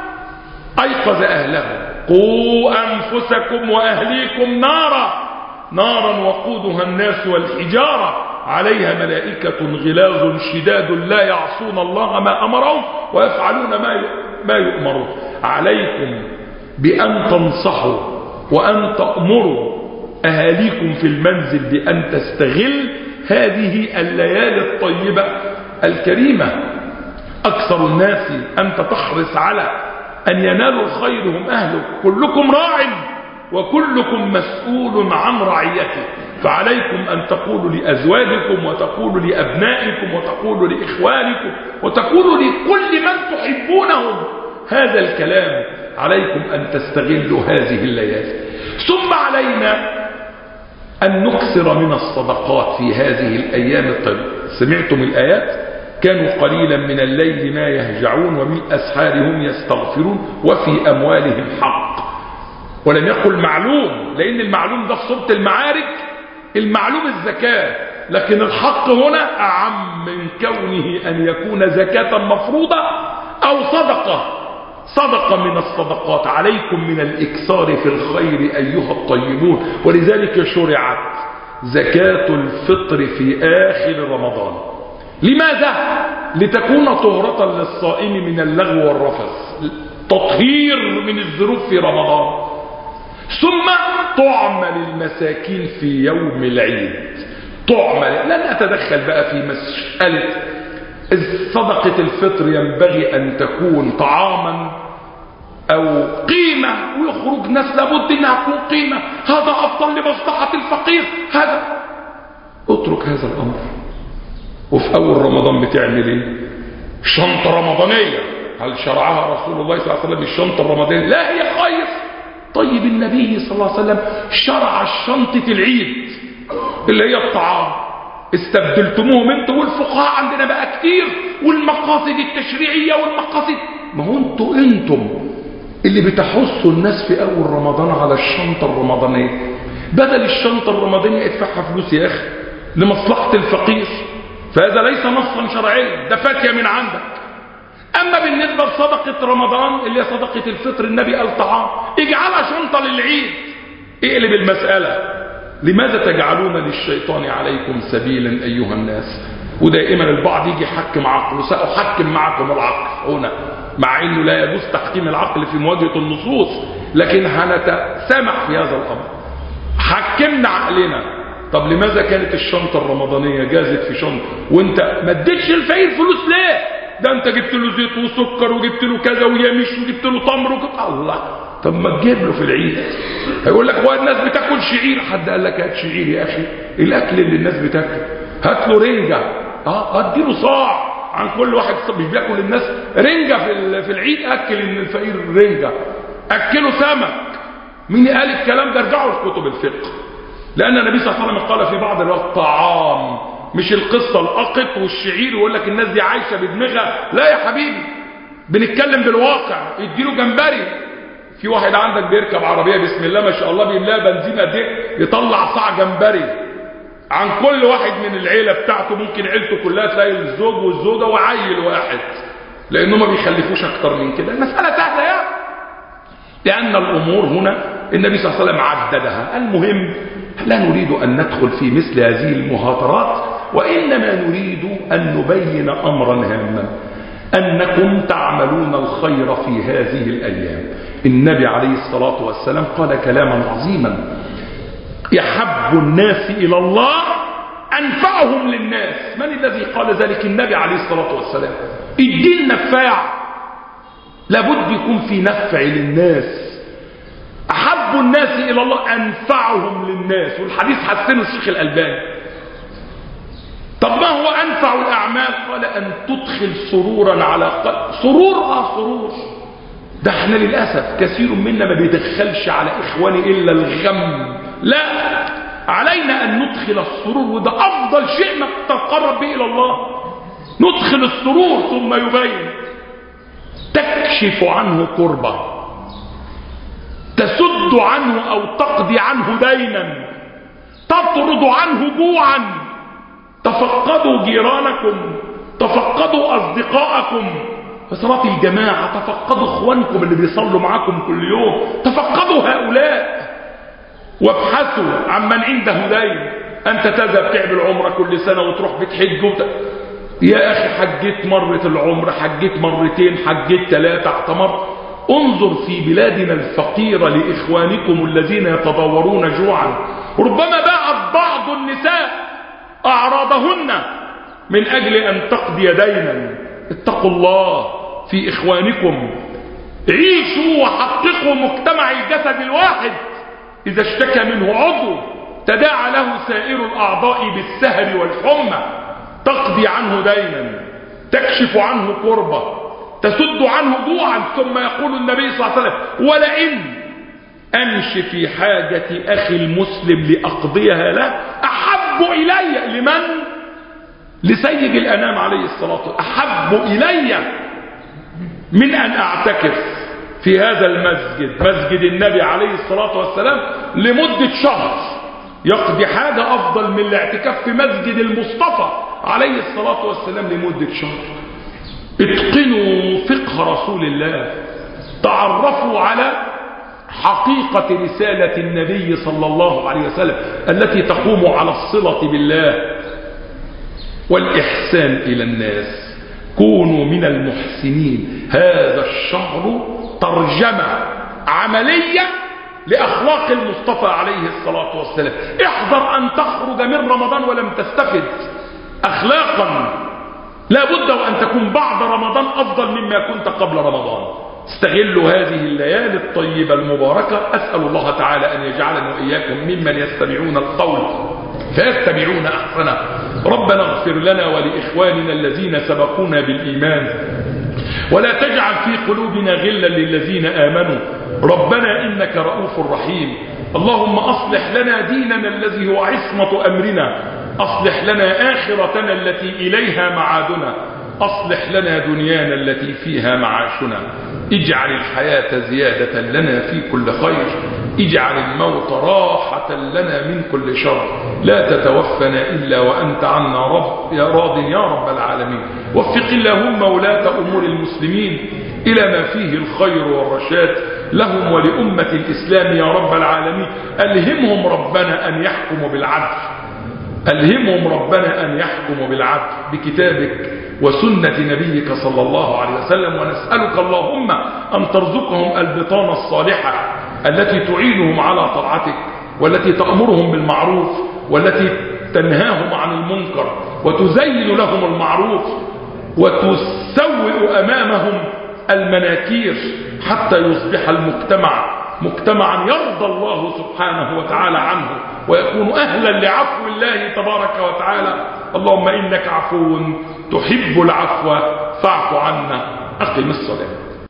أيقظ أهله: قوا أنفسكم وأهليكم نارا وقودها الناس والحجارة عليها ملائكة غلاظ شداد لا يعصون الله ما أمرهم ويفعلون ما يؤمرون. عليكم بأن تنصحوا وأن تأمروا أهاليكم في المنزل بأن تستغل هذه الليالي الطيبة الكريمة. أكثر الناس أنت تحرص على أن ينالوا الخير هم أهله. كلكم راع وكلكم مسؤول عن رعيته. فعليكم أن تقولوا لأزواجكم وتقولوا لأبنائكم وتقولوا لإخوانكم وتقولوا لكل من تحبونهم هذا الكلام. عليكم أن تستغلوا هذه الليالي. ثم علينا أن نكثر من الصدقات في هذه الأيام الطيبة. سمعتم الآيات: كانوا قليلا من الليل ما يهجعون وبالأسحار هم يستغفرون وفي أموالهم حق. ولم يقل معلوم، لأن المعلوم ده في سورة المعارك المعلوم الزكاة، لكن الحق هنا أعم من كونه أن يكون زكاة مفروضة أو صدقة من الصدقات. عليكم من الإكثار في الخير أيها الطيبون. ولذلك شرعت زكاة الفطر في آخر رمضان. لماذا؟ لتكون طهرة للصائم من اللغو والرفث، تطهير من الذنوب في رمضان. ثم طعم للمساكين في يوم العيد. طعم، لن أتدخل بقى في مسألة صدقة الفطر ينبغي أن تكون طعاما أو قيمة، ويخرج ناس لابد أنها تكون قيمة، هذا أفضل لمصلحة الفقير، هذا اترك هذا الأمر. وفي أول رمضان بتعمل إيه؟ شنطة رمضانية. هل شرعها رسول الله صلى الله عليه وسلم الشنطة الرمضانية؟ لا، هي خير. طيب النبي صلى الله عليه وسلم شرع شنطة العيد اللي هي الطعام، استبدلتموهم انتوا والفقهاء عندنا بقى كتير، والمقاصد التشريعية والمقاصد. ما هو انتم اللي بتحثوا الناس في أول رمضان على الشنطة الرمضانية. بدل الشنطة الرمضانية ادفعها فلوس يا أخي لمصلحة الفقير، فهذا ليس نصا شرعيا، ده فتية من عندك. أما بالنسبة لصدقة رمضان اللي هي صدقة الفطر، النبي قال طعام، اجعلها شنطة للعيد. اقلب المسألة. لماذا تجعلون للشيطان عليكم سبيلا أيها الناس؟ ودائما البعض يجي يحكم عقله. سأحكم معكم العقل هنا، مع أنه لا يجوز تحكيم العقل في مواجهة النصوص، لكن هنتسامح في هذا الأمر. حكمنا عقلنا. طب لماذا كانت الشنطة الرمضانية جازت في شنطة وانت ما اديتش الفقير فلوس ليه؟ ده انت جبت له زيت وسكر وجبت له كذا ويمش وجبت له تمر الله. طب ما تجيب له في العيد. هيقول لك هو الناس بتاكل شعير. حد قال لك هات شعير يا اخي؟ الاكل اللي الناس بتاكله، هات له رنجة، اديله صاع عن كل واحد. مش بياكل الناس رنجة في العيد؟ اكل الفقير رنجة، اكله سمك. مين قال الكلام ده؟ ارجعوا لكتب الفقه. لأن النبي صلى الله عليه وسلم قال في بعض الوقت طعام، مش القصة الأقط والشعير ويقول لك الناس دي عايشة بدماغها. لا يا حبيبي، بنتكلم بالواقع. اديله جمبري. في واحد عندك بيركب عربية بسم الله ما شاء الله بيملاها بنزين قد ايه، يطلع صاع جمبري عن كل واحد من العيلة بتاعته. ممكن عيلته كلها تلاقي الزوج والزوجة وعيل واحد، لأنه ما بيخلفوش أكتر من كده. المسألة سهلة يعني، لأن الأمور هنا النبي صلى الله عليه وسلم عددها. المهم لا نريد أن ندخل في مثل هذه المهاترات، وإنما نريد أن نبين أمرا هاما، أنكم تعملون الخير في هذه الأيام. النبي عليه الصلاة والسلام قال كلاما عظيما: يحب الناس إلى الله أنفعهم للناس. من الذي قال ذلك؟ النبي عليه الصلاة والسلام. الدين نفاع، لابد يكون في نفع للناس. أحب الناس إلى الله أنفعهم للناس، والحديث حسنه الشيخ الألباني. طب ما هو أنفع الأعمال؟ قال أن تدخل سرورا على قلب. سرور ده احنا للأسف كثير منا ما بيدخلش على إخواني إلا الغم. لا، علينا أن ندخل السرور، وده أفضل شيء نتقرب به إلى الله. ندخل السرور ثم يبين. تكشف عنه كربة، تسد عنه أو تقضي عنه دينا، تطرد عنه جوعا. تفقدوا جيرانكم، تفقدوا أصدقائكم في صلاة الجماعة، تفقدوا اخوانكم اللي بيصلوا معاكم كل يوم، تفقدوا هؤلاء وابحثوا عن من عنده دين. أنت تذهب تعمل عمرة كل سنة وتروح بتحج يا أخي حجيت مرة العمرة، حجيت مرتين، حجيت 3، اعتمرت. انظر في بلادنا الفقيرة لإخوانكم الذين يتضورون جوعا. ربما باعت بعض النساء أعراضهن من أجل أن تقضي دينا. اتقوا الله في إخوانكم، عيشوا وحققوا مجتمع الجسد الواحد. إذا اشتكى منه عضو تداعى له سائر الأعضاء بالسهر والحمى. تقضي عنه دينا، تكشف عنه كربة، تسد عنه جوعا. ثم يقول النبي صلى الله عليه وسلم: ولئن أمش في حاجة أخي المسلم لأقضيها له أحب إلي. لمن؟ لسيد الأنام عليه الصلاة والسلام. أحب إلي من أن أعتكف في هذا المسجد، مسجد النبي عليه الصلاة والسلام، لمدة شهر. يقضي حاجة أفضل من الاعتكاف في مسجد المصطفى عليه الصلاة والسلام لمدة شهر. اتقنوا فقه رسول الله، تعرفوا على حقيقة رسالة النبي صلى الله عليه وسلم التي تقوم على الصلة بالله والإحسان إلى الناس. كونوا من المحسنين. هذا الشهر ترجمة عملية لأخلاق المصطفى عليه الصلاة والسلام. احذر أن تخرج من رمضان ولم تستفد أخلاقا. لا بد وأن تكون بعد رمضان أفضل مما كنت قبل رمضان. استغلوا هذه الليالي الطيبة المباركة. أسأل الله تعالى أن يجعلنا وإياكم ممن يستمعون القول فيتبعون أحسنه. ربنا اغفر لنا ولإخواننا الذين سبقونا بالإيمان ولا تجعل في قلوبنا غلا للذين آمنوا ربنا إنك رؤوف رحيم. اللهم أصلح لنا ديننا الذي هو عصمة أمرنا، أصلح لنا آخرتنا التي إليها معادنا، أصلح لنا دنيانا التي فيها معاشنا. اجعل الحياة زيادة لنا في كل خير، اجعل الموت راحة لنا من كل شر، لا تتوفنا إلا وأنت عنا راض يا رب العالمين. وفق اللهم ولاة أمور المسلمين إلى ما فيه الخير والرشاد لهم ولأمة الإسلام يا رب العالمين. ألهمهم ربنا أن يحكموا بالعدل، ألهمهم ربنا أن يحكموا بالعدل بكتابك وسنة نبيك صلى الله عليه وسلم. ونسألك اللهم أن ترزقهم البطانة الصالحة التي تعينهم على طاعتك، والتي تأمرهم بالمعروف، والتي تنهاهم عن المنكر، وتزين لهم المعروف، وتسوئ أمامهم المناكير، حتى يصبح المجتمع مجتمعا يرضى الله سبحانه وتعالى عنه، ويكون أهلا لعفو الله تبارك وتعالى. اللهم إنك عفو تحب العفو فاعف عنا. أقم الصلاة.